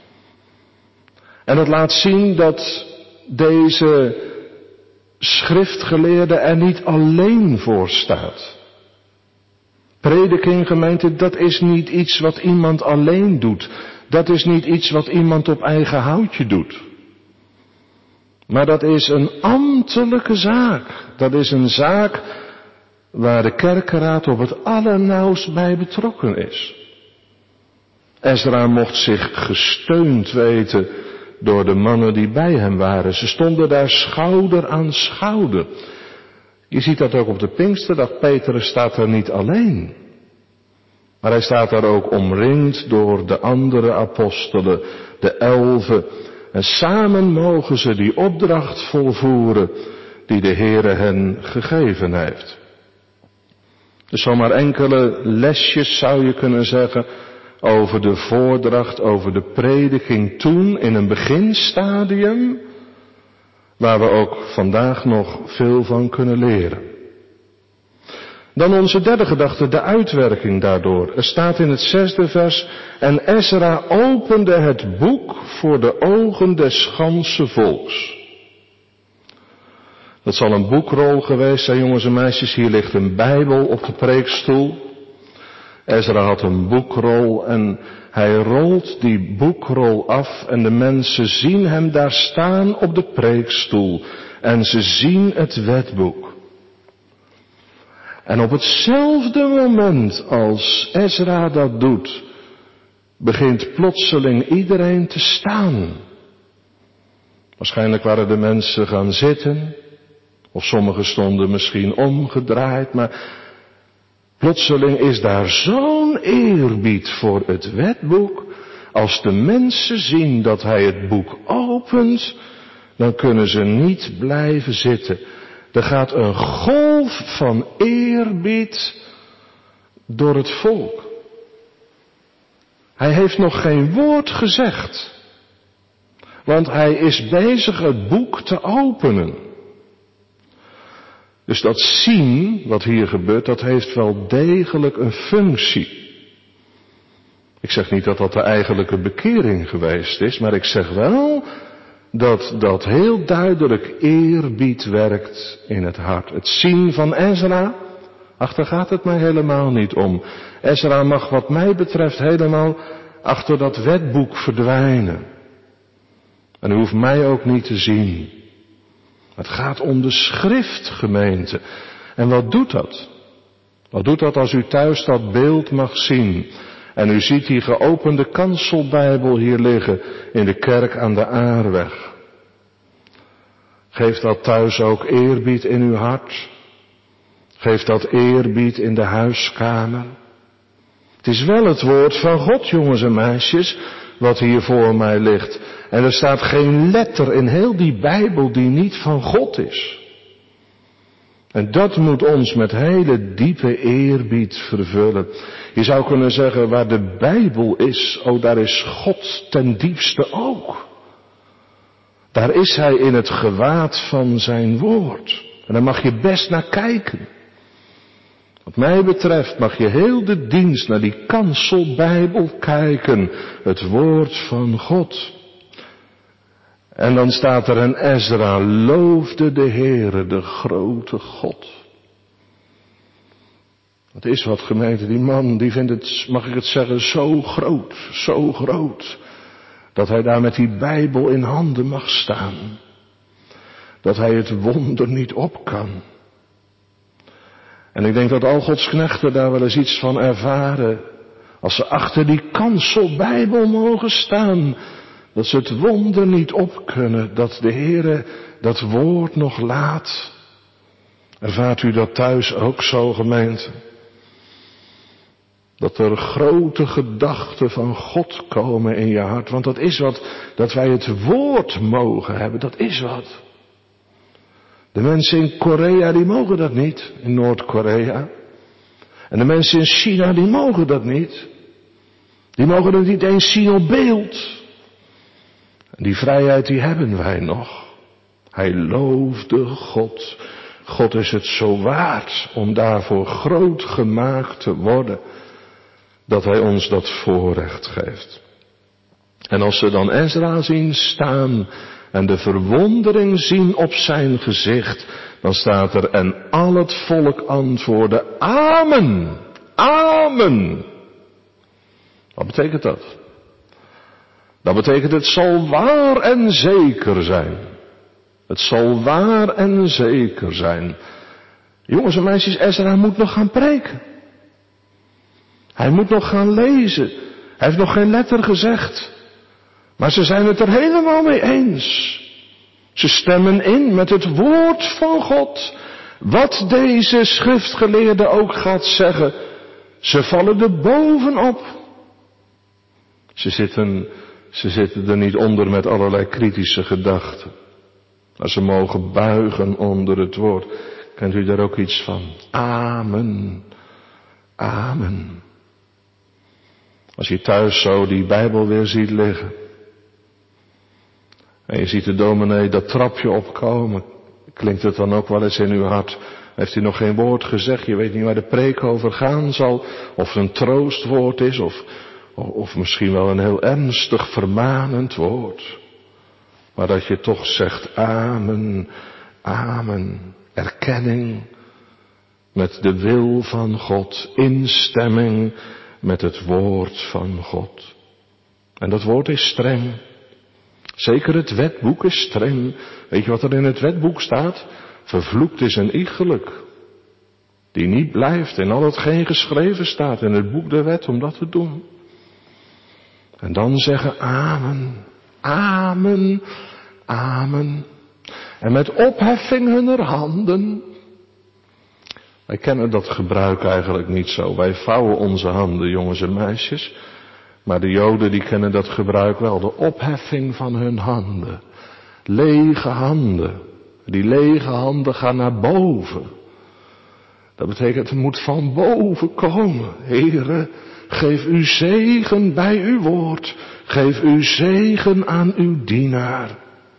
[SPEAKER 1] En dat laat zien dat deze schriftgeleerde er niet alleen voor staat. Prediking, gemeente, dat is niet iets wat iemand alleen doet. Dat is niet iets wat iemand op eigen houtje doet. Maar dat is een ambtelijke zaak. Dat is een zaak waar de kerkenraad op het allernauwst bij betrokken is. Ezra mocht zich gesteund weten door de mannen die bij hem waren. Ze stonden daar schouder aan schouder. Je ziet dat ook op de Pinksterdag. Petrus staat er niet alleen. Maar hij staat daar ook omringd door de andere apostelen, de 11. En samen mogen ze die opdracht volvoeren die de Heere hen gegeven heeft. Dus zomaar enkele lesjes zou je kunnen zeggen over de voordracht, over de prediking toen in een beginstadium, waar we ook vandaag nog veel van kunnen leren. Dan onze derde gedachte, de uitwerking daardoor. Er staat in het 6e vers, en Ezra opende het boek voor de ogen des ganse volks. Dat zal een boekrol geweest zijn, jongens en meisjes. Hier ligt een Bijbel op de preekstoel. Ezra had een boekrol en hij rolt die boekrol af en de mensen zien hem daar staan op de preekstoel. En ze zien het wetboek. En op hetzelfde moment als Ezra dat doet, begint plotseling iedereen te staan. Waarschijnlijk waren de mensen gaan zitten, of sommigen stonden misschien omgedraaid, maar plotseling is daar zo'n eerbied voor het wetboek. Als de mensen zien dat hij het boek opent, dan kunnen ze niet blijven zitten. Er gaat een golf van eerbied door het volk. Hij heeft nog geen woord gezegd, want hij is bezig het boek te openen. Dus dat zien, wat hier gebeurt, dat heeft wel degelijk een functie. Ik zeg niet dat dat de eigenlijke bekering geweest is, maar ik zeg wel dat dat heel duidelijk eerbied werkt in het hart. Het zien van Ezra, ach, daar gaat het mij helemaal niet om. Ezra mag wat mij betreft helemaal achter dat wetboek verdwijnen. En u hoeft mij ook niet te zien. Het gaat om de schrift, gemeente. En wat doet dat? Wat doet dat als u thuis dat beeld mag zien? En u ziet die geopende kanselbijbel hier liggen in de kerk aan de Aarweg. Geeft dat thuis ook eerbied in uw hart? Geeft dat eerbied in de huiskamer? Het is wel het woord van God, jongens en meisjes, wat hier voor mij ligt. En er staat geen letter in heel die Bijbel die niet van God is. En dat moet ons met hele diepe eerbied vervullen. Je zou kunnen zeggen, waar de Bijbel is, daar is God ten diepste ook. Daar is Hij in het gewaad van zijn woord. En daar mag je best naar kijken. Wat mij betreft mag je heel de dienst naar die kanselbijbel kijken. Het woord van God. En dan staat er: en Ezra loofde de Heere, de grote God. Dat is wat, gemeente. Die man, die vindt het, mag ik het zeggen, zo groot. Dat hij daar met die Bijbel in handen mag staan. Dat hij het wonder niet op kan. En ik denk dat al Gods knechten daar wel eens iets van ervaren. Als ze achter die kanselbijbel mogen staan. Dat ze het wonder niet op kunnen. Dat de Heere dat woord nog laat. Ervaart u dat thuis ook zo, gemeente? Dat er grote gedachten van God komen in je hart. Want dat is wat, dat wij het woord mogen hebben. Dat is wat. De mensen in Korea, die mogen dat niet. In Noord-Korea. En de mensen in China, die mogen dat niet. Die mogen het niet eens zien op beeld. En die vrijheid, die hebben wij nog. Hij loofde God. God is het zo waard om daarvoor groot gemaakt te worden. Dat hij ons dat voorrecht geeft. En als ze dan Ezra zien staan en de verwondering zien op zijn gezicht, dan staat er: en al het volk antwoordde: amen, amen. Wat betekent dat? Dat betekent, het zal waar en zeker zijn. Het zal waar en zeker zijn. Jongens en meisjes, Ezra moet nog gaan preken. Hij moet nog gaan lezen. Hij heeft nog geen letter gezegd. Maar ze zijn het er helemaal mee eens. Ze stemmen in met het woord van God. Wat deze schriftgeleerde ook gaat zeggen. Ze vallen er bovenop. Ze zitten er niet onder met allerlei kritische gedachten. Maar ze mogen buigen onder het woord. Kent u daar ook iets van? Amen. Amen. Als je thuis zo die Bijbel weer ziet liggen. En je ziet de dominee dat trapje opkomen. Klinkt het dan ook wel eens in uw hart? Heeft hij nog geen woord gezegd? Je weet niet waar de preek over gaan zal. Of het een troostwoord is. Of misschien wel een heel ernstig vermanend woord. Maar dat je toch zegt: amen, amen. Erkenning met de wil van God. Instemming met het woord van God. En dat woord is streng. Zeker het wetboek is streng. Weet je wat er in het wetboek staat? Vervloekt is een iegelijk. Die niet blijft in al hetgeen geschreven staat in het boek der wet om dat te doen. En dan zeggen: amen, amen, amen. En met opheffing hunner handen. Wij kennen dat gebruik eigenlijk niet zo. Wij vouwen onze handen, jongens en meisjes. Maar de Joden die kennen dat gebruik wel. De opheffing van hun handen. Lege handen. Die lege handen gaan naar boven. Dat betekent, het moet van boven komen. Heere, geef uw zegen bij uw woord. Geef uw zegen aan uw dienaar.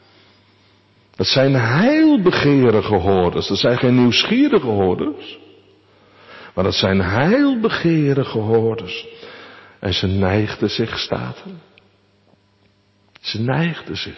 [SPEAKER 1] Dat zijn heilbegeerige hoorders. Dat zijn geen nieuwsgierige hoorders. Maar dat zijn heilbegeerige hoorders. En ze neigden zich, staat er. Ze neigden zich.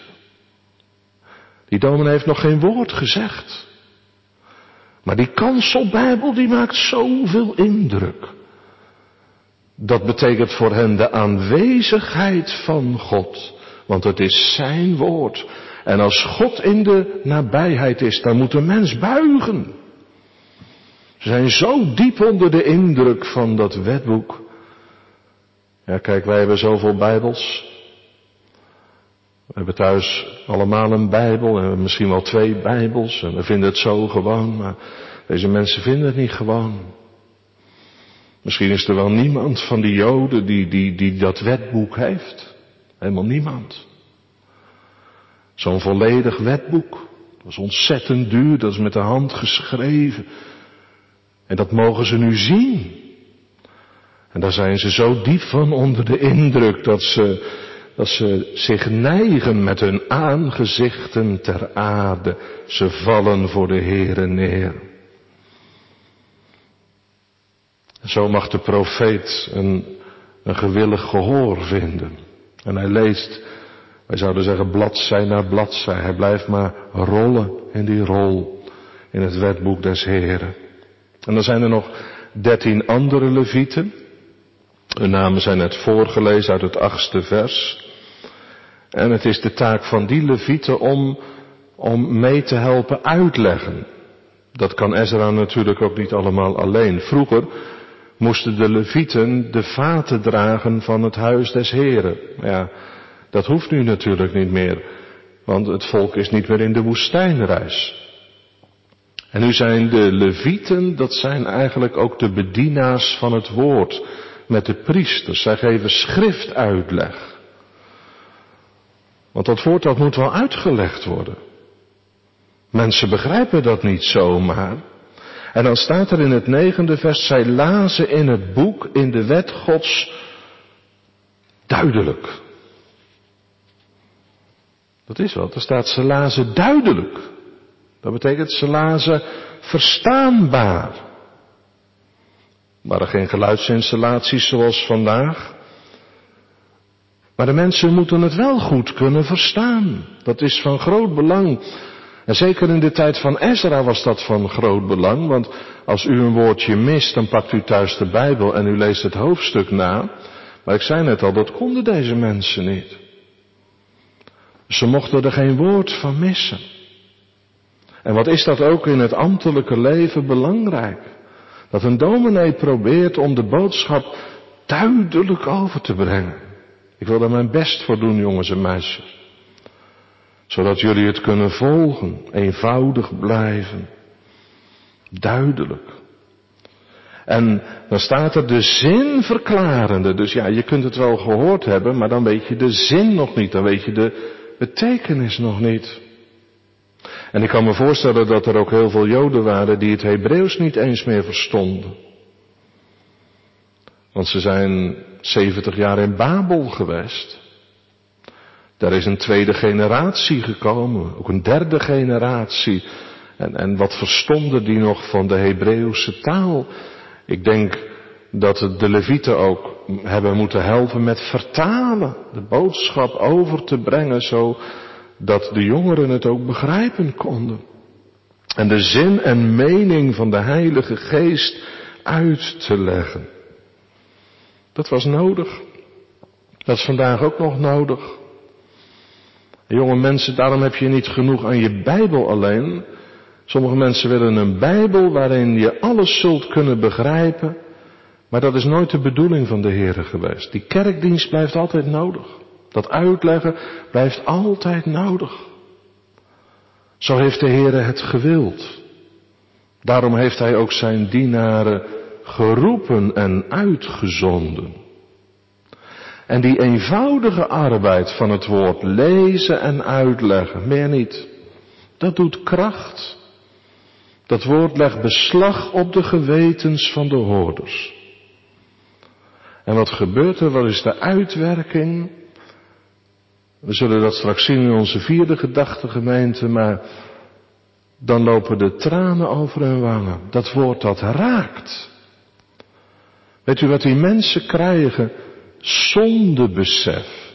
[SPEAKER 1] Die dominee heeft nog geen woord gezegd. Maar die kanselbijbel die maakt zoveel indruk. Dat betekent voor hen de aanwezigheid van God. Want het is zijn woord. En als God in de nabijheid is, dan moet de mens buigen. Ze zijn zo diep onder de indruk van dat wetboek. Ja, kijk, wij hebben zoveel Bijbels. We hebben thuis allemaal een Bijbel en misschien wel 2 Bijbels. En we vinden het zo gewoon, maar deze mensen vinden het niet gewoon. Misschien is er wel niemand van die Joden die dat wetboek heeft. Helemaal niemand. Zo'n volledig wetboek. Dat is ontzettend duur, dat is met de hand geschreven. En dat mogen ze nu zien. En daar zijn ze zo diep van onder de indruk dat ze zich neigen met hun aangezichten ter aarde. Ze vallen voor de Heere neer. Zo mag de profeet een gewillig gehoor vinden. En hij leest, wij zouden zeggen bladzij na bladzij. Hij blijft maar rollen in die rol in het wetboek des Heeren. En dan zijn er nog 13 andere levieten. Hun namen zijn net voorgelezen uit het 8e vers. En het is de taak van die levieten om mee te helpen uitleggen. Dat kan Ezra natuurlijk ook niet allemaal alleen. Vroeger moesten de levieten de vaten dragen van het huis des Heren. Ja, dat hoeft nu natuurlijk niet meer. Want het volk is niet meer in de woestijnreis. En nu zijn de levieten, dat zijn eigenlijk ook de bedienaars van het woord. Met de priesters. Zij geven schriftuitleg. Want dat woord dat moet wel uitgelegd worden. Mensen begrijpen dat niet zomaar. En dan staat er in het 9e vers, zij lazen in het boek, in de wet Gods, duidelijk. Dat is wat, er staat ze lazen duidelijk. Dat betekent ze lazen verstaanbaar. Er waren geen geluidsinstallaties zoals vandaag. Maar de mensen moeten het wel goed kunnen verstaan. Dat is van groot belang. En zeker in de tijd van Ezra was dat van groot belang. Want als u een woordje mist, dan pakt u thuis de Bijbel en u leest het hoofdstuk na. Maar ik zei net al, dat konden deze mensen niet. Ze mochten er geen woord van missen. En wat is dat ook in het ambtelijke leven belangrijk? Dat een dominee probeert om de boodschap duidelijk over te brengen. Ik wil daar mijn best voor doen, jongens en meisjes. Zodat jullie het kunnen volgen, eenvoudig blijven. Duidelijk. En dan staat er de zin verklarende. Dus ja, je kunt het wel gehoord hebben, maar dan weet je de zin nog niet. Dan weet je de betekenis nog niet. En ik kan me voorstellen dat er ook heel veel Joden waren die het Hebreeuws niet eens meer verstonden. Want ze zijn 70 jaar in Babel geweest. Daar is een 2e generatie gekomen, ook een 3e generatie. En wat verstonden die nog van de Hebreeuwse taal? Ik denk dat de levieten ook hebben moeten helpen met vertalen, de boodschap over te brengen, zodat de jongeren het ook begrijpen konden. En de zin en mening van de Heilige Geest uit te leggen. Dat was nodig. Dat is vandaag ook nog nodig. En jonge mensen, daarom heb je niet genoeg aan je Bijbel alleen. Sommige mensen willen een Bijbel waarin je alles zult kunnen begrijpen. Maar dat is nooit de bedoeling van de Heere geweest. Die kerkdienst blijft altijd nodig. Dat uitleggen blijft altijd nodig. Zo heeft de Heere het gewild. Daarom heeft Hij ook zijn dienaren geroepen en uitgezonden. En die eenvoudige arbeid van het woord lezen en uitleggen, meer niet. Dat doet kracht. Dat woord legt beslag op de gewetens van de hoorders. En wat gebeurt er? Wat is de uitwerking? We zullen dat straks zien in onze 4e gedachtegemeente, maar dan lopen de tranen over hun wangen. Dat woord dat raakt. Weet u wat die mensen krijgen? Zondebesef.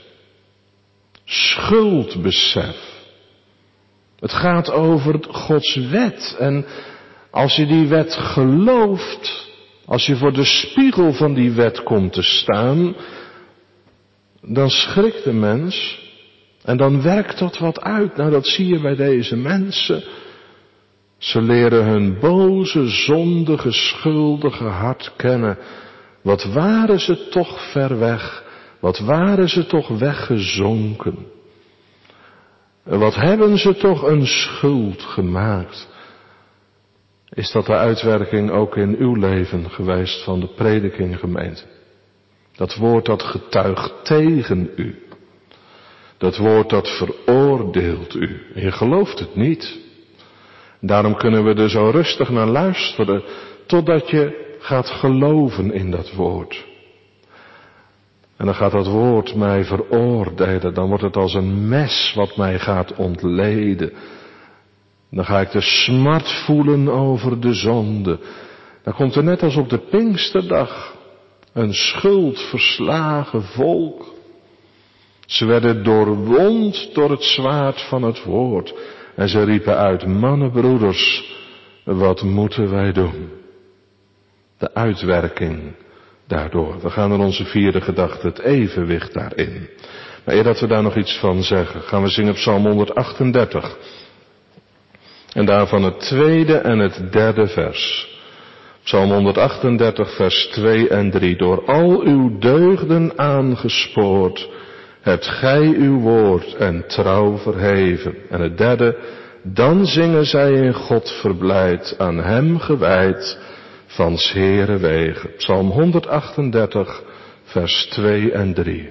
[SPEAKER 1] Schuldbesef. Het gaat over Gods wet. En als je die wet gelooft, Als je voor de spiegel van die wet komt te staan, dan schrikt de mens en dan werkt dat wat uit. Nou, dat zie je bij deze mensen. Ze leren hun boze, zondige, schuldige hart kennen. Wat waren ze toch ver weg? Wat waren ze toch weggezonken? En wat hebben ze toch een schuld gemaakt? Is dat de uitwerking ook in uw leven geweest van de prediking, gemeente? Dat woord dat getuigt tegen u. Dat woord dat veroordeelt u. En je gelooft het niet. Daarom kunnen we er zo rustig naar luisteren, totdat je gaat geloven in dat woord. En dan gaat dat woord mij veroordelen. Dan wordt het als een mes wat mij gaat ontleden. Dan ga ik de smart voelen over de zonde. Dan komt er net als op de Pinksterdag een schuldverslagen volk. Ze werden doorwond door het zwaard van het woord. En ze riepen uit, mannen, broeders, wat moeten wij doen? De uitwerking daardoor. We gaan in onze vierde gedachte het evenwicht daarin. Maar eer dat we daar nog iets van zeggen, gaan we zingen Psalm 138. En daarvan het tweede en het derde vers. Psalm 138 vers 2 en 3. Door al uw deugden aangespoord, hebt gij uw woord en trouw verheven. En het derde, dan zingen zij in God verblijd, aan hem gewijd, van 's Heere wegen. Psalm 138 vers 2 en 3.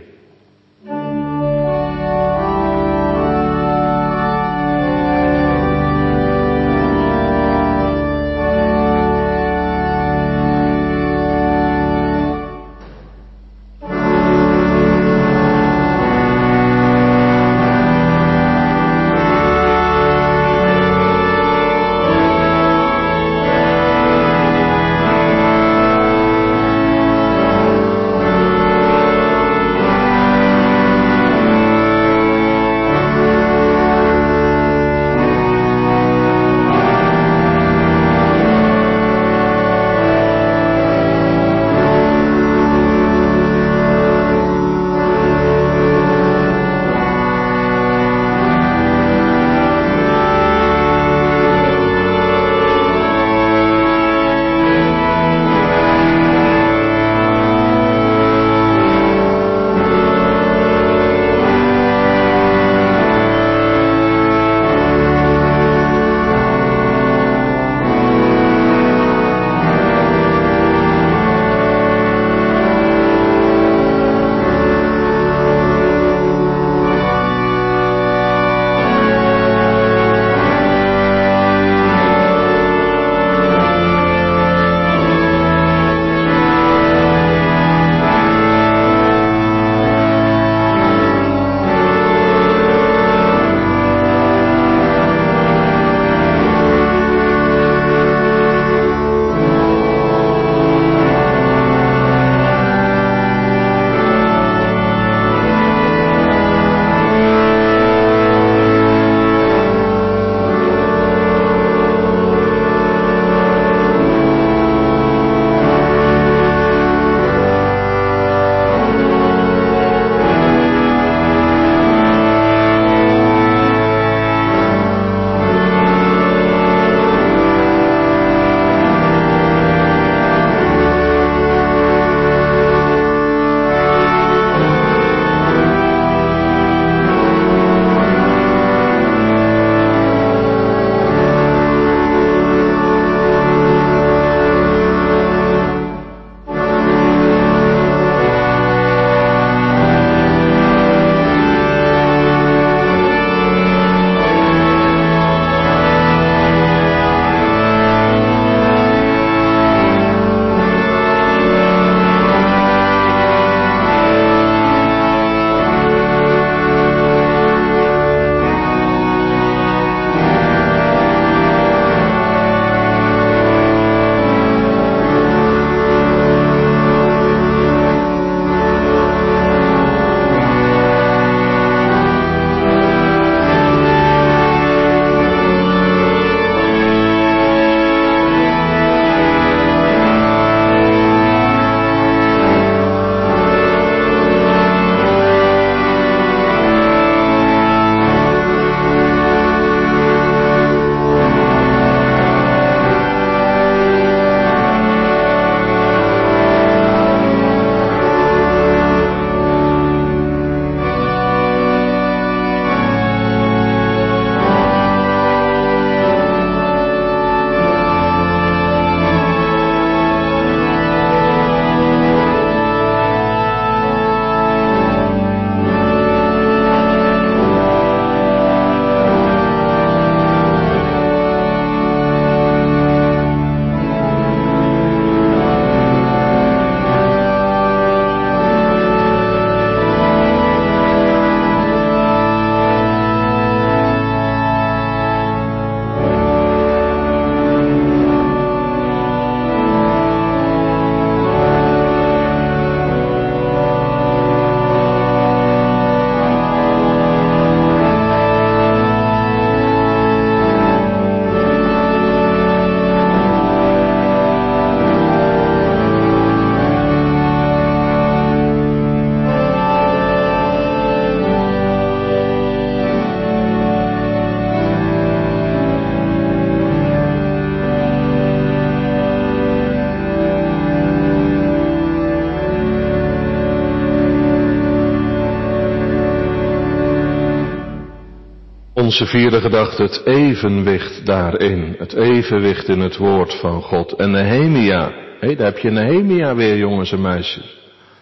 [SPEAKER 1] Onze vierde gedachte, het evenwicht daarin. Het evenwicht in het woord van God. En Nehemia. Daar heb je Nehemia weer, jongens en meisjes.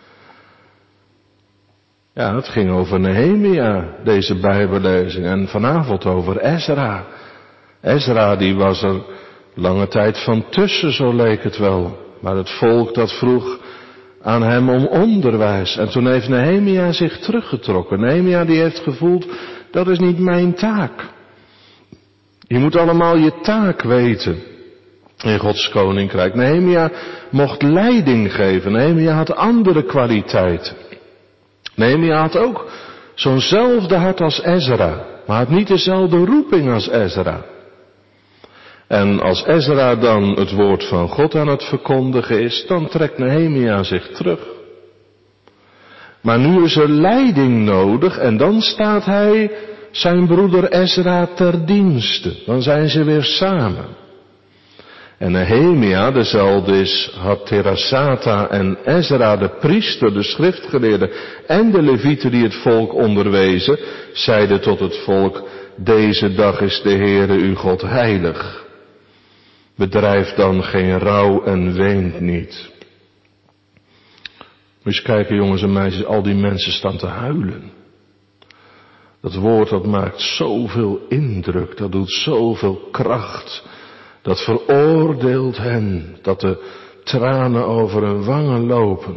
[SPEAKER 1] Ja, het ging over Nehemia, deze Bijbellezing. En vanavond over Ezra. Ezra, die was er lange tijd van tussen, zo leek het wel. Maar het volk dat vroeg aan hem om onderwijs. En toen heeft Nehemia zich teruggetrokken. Nehemia die heeft gevoeld, dat is niet mijn taak. Je moet allemaal je taak weten in Gods koninkrijk. Nehemia mocht leiding geven. Nehemia had andere kwaliteiten. Nehemia had ook zo'nzelfde hart als Ezra, maar had niet dezelfde roeping als Ezra. En als Ezra dan het woord van God aan het verkondigen is, dan trekt Nehemia zich terug. Maar nu is er leiding nodig en dan staat hij zijn broeder Ezra ter dienste. Dan zijn ze weer samen. En Nehemia, dezelfde is Haterasata en Ezra, de priester, de schriftgeleerde en de levieten die het volk onderwezen, zeiden tot het volk, deze dag is de Heere uw God heilig. Bedrijf dan geen rouw en weent niet. Moet je eens kijken, jongens en meisjes, al die mensen staan te huilen. Dat woord dat maakt zoveel indruk, dat doet zoveel kracht. Dat veroordeelt hen, dat de tranen over hun wangen lopen.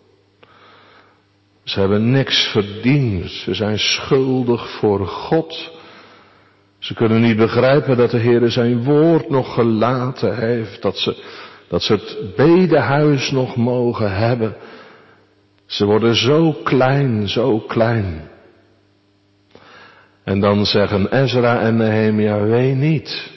[SPEAKER 1] Ze hebben niks verdiend, ze zijn schuldig voor God. Ze kunnen niet begrijpen dat de Heer zijn woord nog gelaten heeft, dat ze het bedehuis nog mogen hebben. Ze worden zo klein, zo klein. En dan zeggen Ezra en Nehemia, wee niet.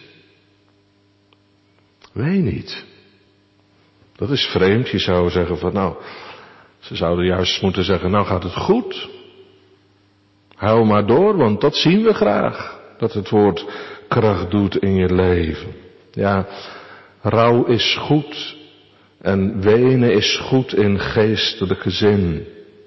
[SPEAKER 1] Wee niet. Dat is vreemd, je zou zeggen van nou, ze zouden juist moeten zeggen, nou gaat het goed. Huil maar door, want dat zien we graag. Dat het woord kracht doet in je leven. Ja, rouw is goed en wenen is goed in geestelijke zin.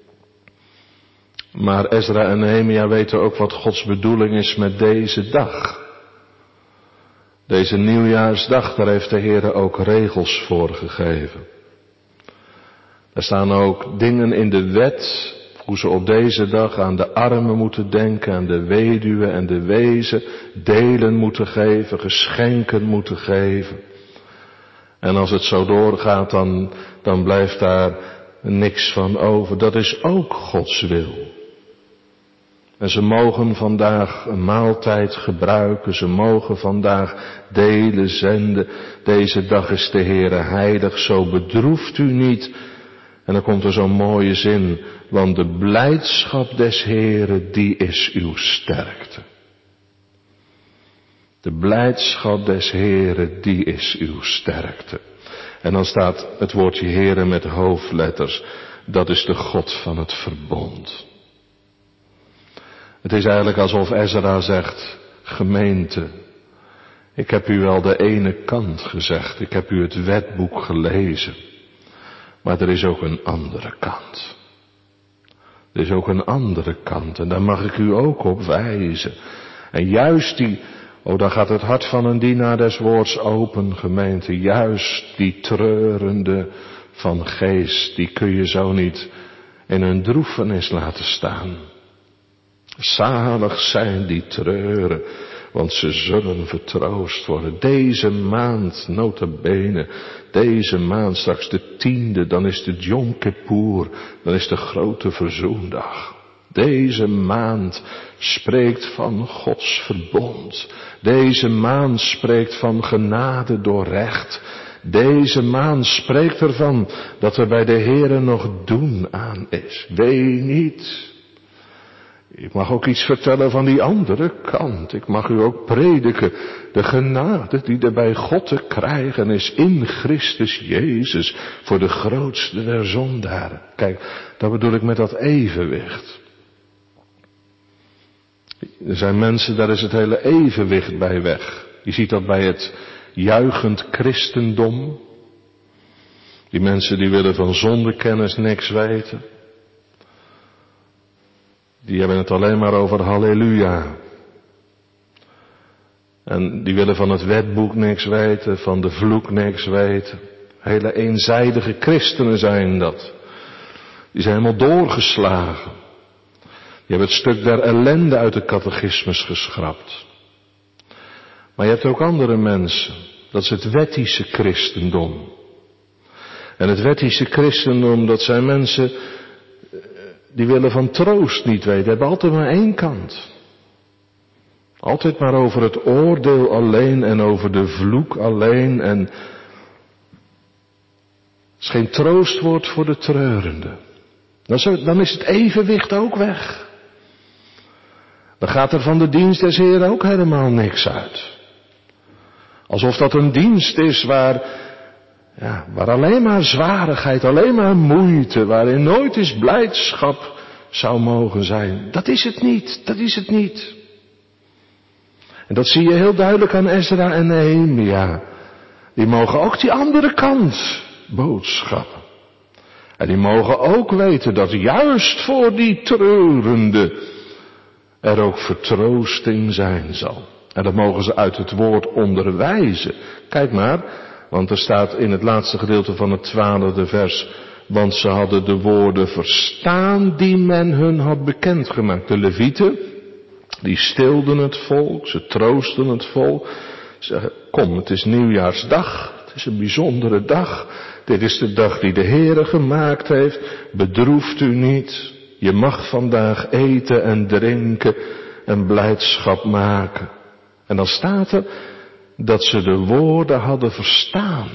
[SPEAKER 1] Maar Ezra en Nehemia weten ook wat Gods bedoeling is met deze dag. Deze nieuwjaarsdag, daar heeft de Heer ook regels voor gegeven. Er staan ook dingen in de wet, hoe ze op deze dag aan de armen moeten denken, aan de weduwe en de wezen, delen moeten geven, geschenken moeten geven. En als het zo doorgaat, dan blijft daar niks van over. Dat is ook Gods wil. En ze mogen vandaag een maaltijd gebruiken, ze mogen vandaag delen, zenden. Deze dag is de Heere heilig, zo bedroeft u niet. En dan komt er zo'n mooie zin, want de blijdschap des Heeren, die is uw sterkte. De blijdschap des Heeren, die is uw sterkte. En dan staat het woordje Heere met hoofdletters, dat is de God van het verbond. Het is eigenlijk alsof Ezra zegt, gemeente, ik heb u wel de ene kant gezegd, ik heb u het wetboek gelezen, maar er is ook een andere kant. Er is ook een andere kant en daar mag ik u ook op wijzen. En juist dan gaat het hart van een dienaar des woords open, gemeente, juist die treurende van geest, die kun je zo niet in een droefenis laten staan. Zalig zijn die treuren, want ze zullen vertroost worden. Deze maand, nota bene, deze maand, straks de 10e, dan is het Yom Kippur, dan is de grote verzoendag. Deze maand spreekt van Gods verbond. Deze maand spreekt van genade door recht. Deze maand spreekt ervan dat er bij de Heere nog doen aan is. Wee niet. Ik mag ook iets vertellen van die andere kant. Ik mag u ook prediken. De genade die er bij God te krijgen is in Christus Jezus voor de grootste der zondaren. Kijk, dat bedoel ik met dat evenwicht. Er zijn mensen, daar is het hele evenwicht bij weg. Je ziet dat bij het juichend christendom. Die mensen die willen van zondekennis niks weten. Die hebben het alleen maar over halleluja. En die willen van het wetboek niks weten, van de vloek niks weten. Hele eenzijdige christenen zijn dat. Die zijn helemaal doorgeslagen. Die hebben het stuk der ellende uit de catechismus geschrapt. Maar je hebt ook andere mensen. Dat is het wettische christendom. En het wettische christendom, dat zijn mensen die willen van troost niet weten. Die hebben altijd maar één kant. Altijd maar over het oordeel alleen en over de vloek alleen. En het is geen troostwoord voor de treurende. Dan is het evenwicht ook weg. Dan gaat er van de dienst des Heeren ook helemaal niks uit. Alsof dat een dienst is waar alleen maar zwarigheid, alleen maar moeite, waarin nooit eens blijdschap zou mogen zijn. Dat is het niet, dat is het niet. En dat zie je heel duidelijk aan Ezra en Nehemia. Die mogen ook die andere kant boodschappen. En die mogen ook weten dat juist voor die treurende er ook vertroosting zijn zal. En dat mogen ze uit het woord onderwijzen. Kijk maar, want er staat in het laatste gedeelte van het 12e vers, want ze hadden de woorden verstaan die men hun had bekendgemaakt. De Levieten, die stilden het volk, ze troosten het volk. Ze zeggen, kom, het is nieuwjaarsdag, het is een bijzondere dag. Dit is de dag die de Heere gemaakt heeft. Bedroeft u niet. Je mag vandaag eten en drinken en blijdschap maken. En dan staat er dat ze de woorden hadden verstaan.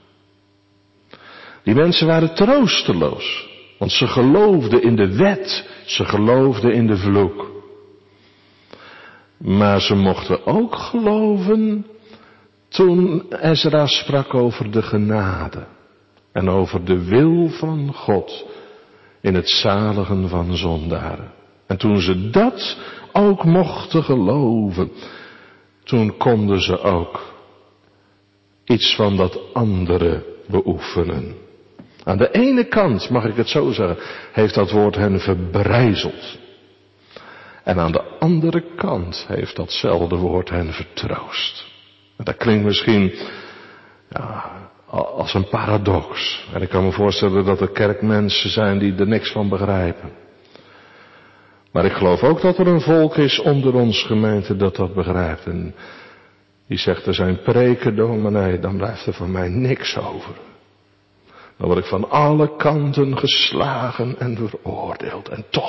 [SPEAKER 1] Die mensen waren troosteloos. Want ze geloofden in de wet. Ze geloofden in de vloek. Maar ze mochten ook geloven toen Ezra sprak over de genade. En over de wil van God in het zaligen van zondaren. En toen ze dat ook mochten geloven, toen konden ze ook iets van dat andere beoefenen. Aan de ene kant, mag ik het zo zeggen, heeft dat woord hen verbrijzeld. En aan de andere kant heeft datzelfde woord hen vertroost. En dat klinkt misschien als een paradox. En ik kan me voorstellen dat er kerkmensen zijn die er niks van begrijpen. Maar ik geloof ook dat er een volk is onder ons gemeente dat begrijpt. En die zegt, er zijn preken, dominee, dan blijft er van mij niks over. Dan word ik van alle kanten geslagen en veroordeeld.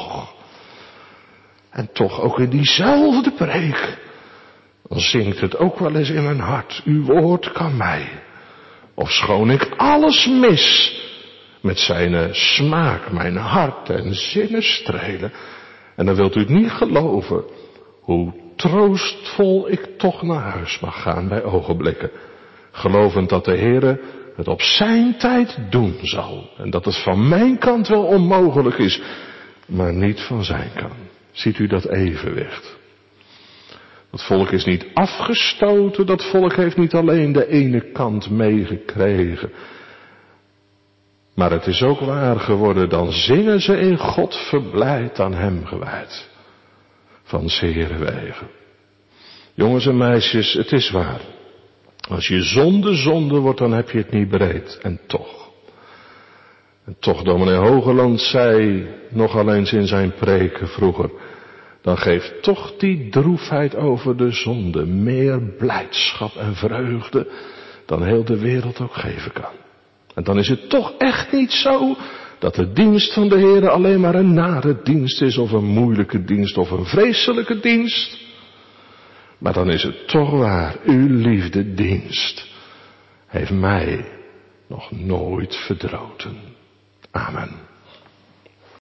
[SPEAKER 1] En toch ook in diezelfde preek, dan zingt het ook wel eens in mijn hart. Uw woord kan mij, ofschoon ik alles mis, met zijn smaak mijn hart en zinnen strelen. En dan wilt u het niet geloven hoe troostvol ik toch naar huis mag gaan bij ogenblikken. Gelovend dat de Heere het op zijn tijd doen zal. En dat het van mijn kant wel onmogelijk is, maar niet van zijn kant. Ziet u dat evenwicht? Dat volk is niet afgestoten, dat volk heeft niet alleen de ene kant meegekregen. Maar het is ook waar geworden, dan zingen ze in God verblijd aan hem gewijd. Van 's Heeren wegen. Jongens en meisjes, het is waar. Als je zonde wordt, dan heb je het niet breed. En toch, dominee Hogeland zei nogal eens in zijn preken vroeger, dan geeft toch die droefheid over de zonde meer blijdschap en vreugde dan heel de wereld ook geven kan. En dan is het toch echt niet zo dat de dienst van de Heere alleen maar een nare dienst is of een moeilijke dienst of een vreselijke dienst. Maar dan is het toch waar, uw liefdedienst heeft mij nog nooit verdroten. Amen.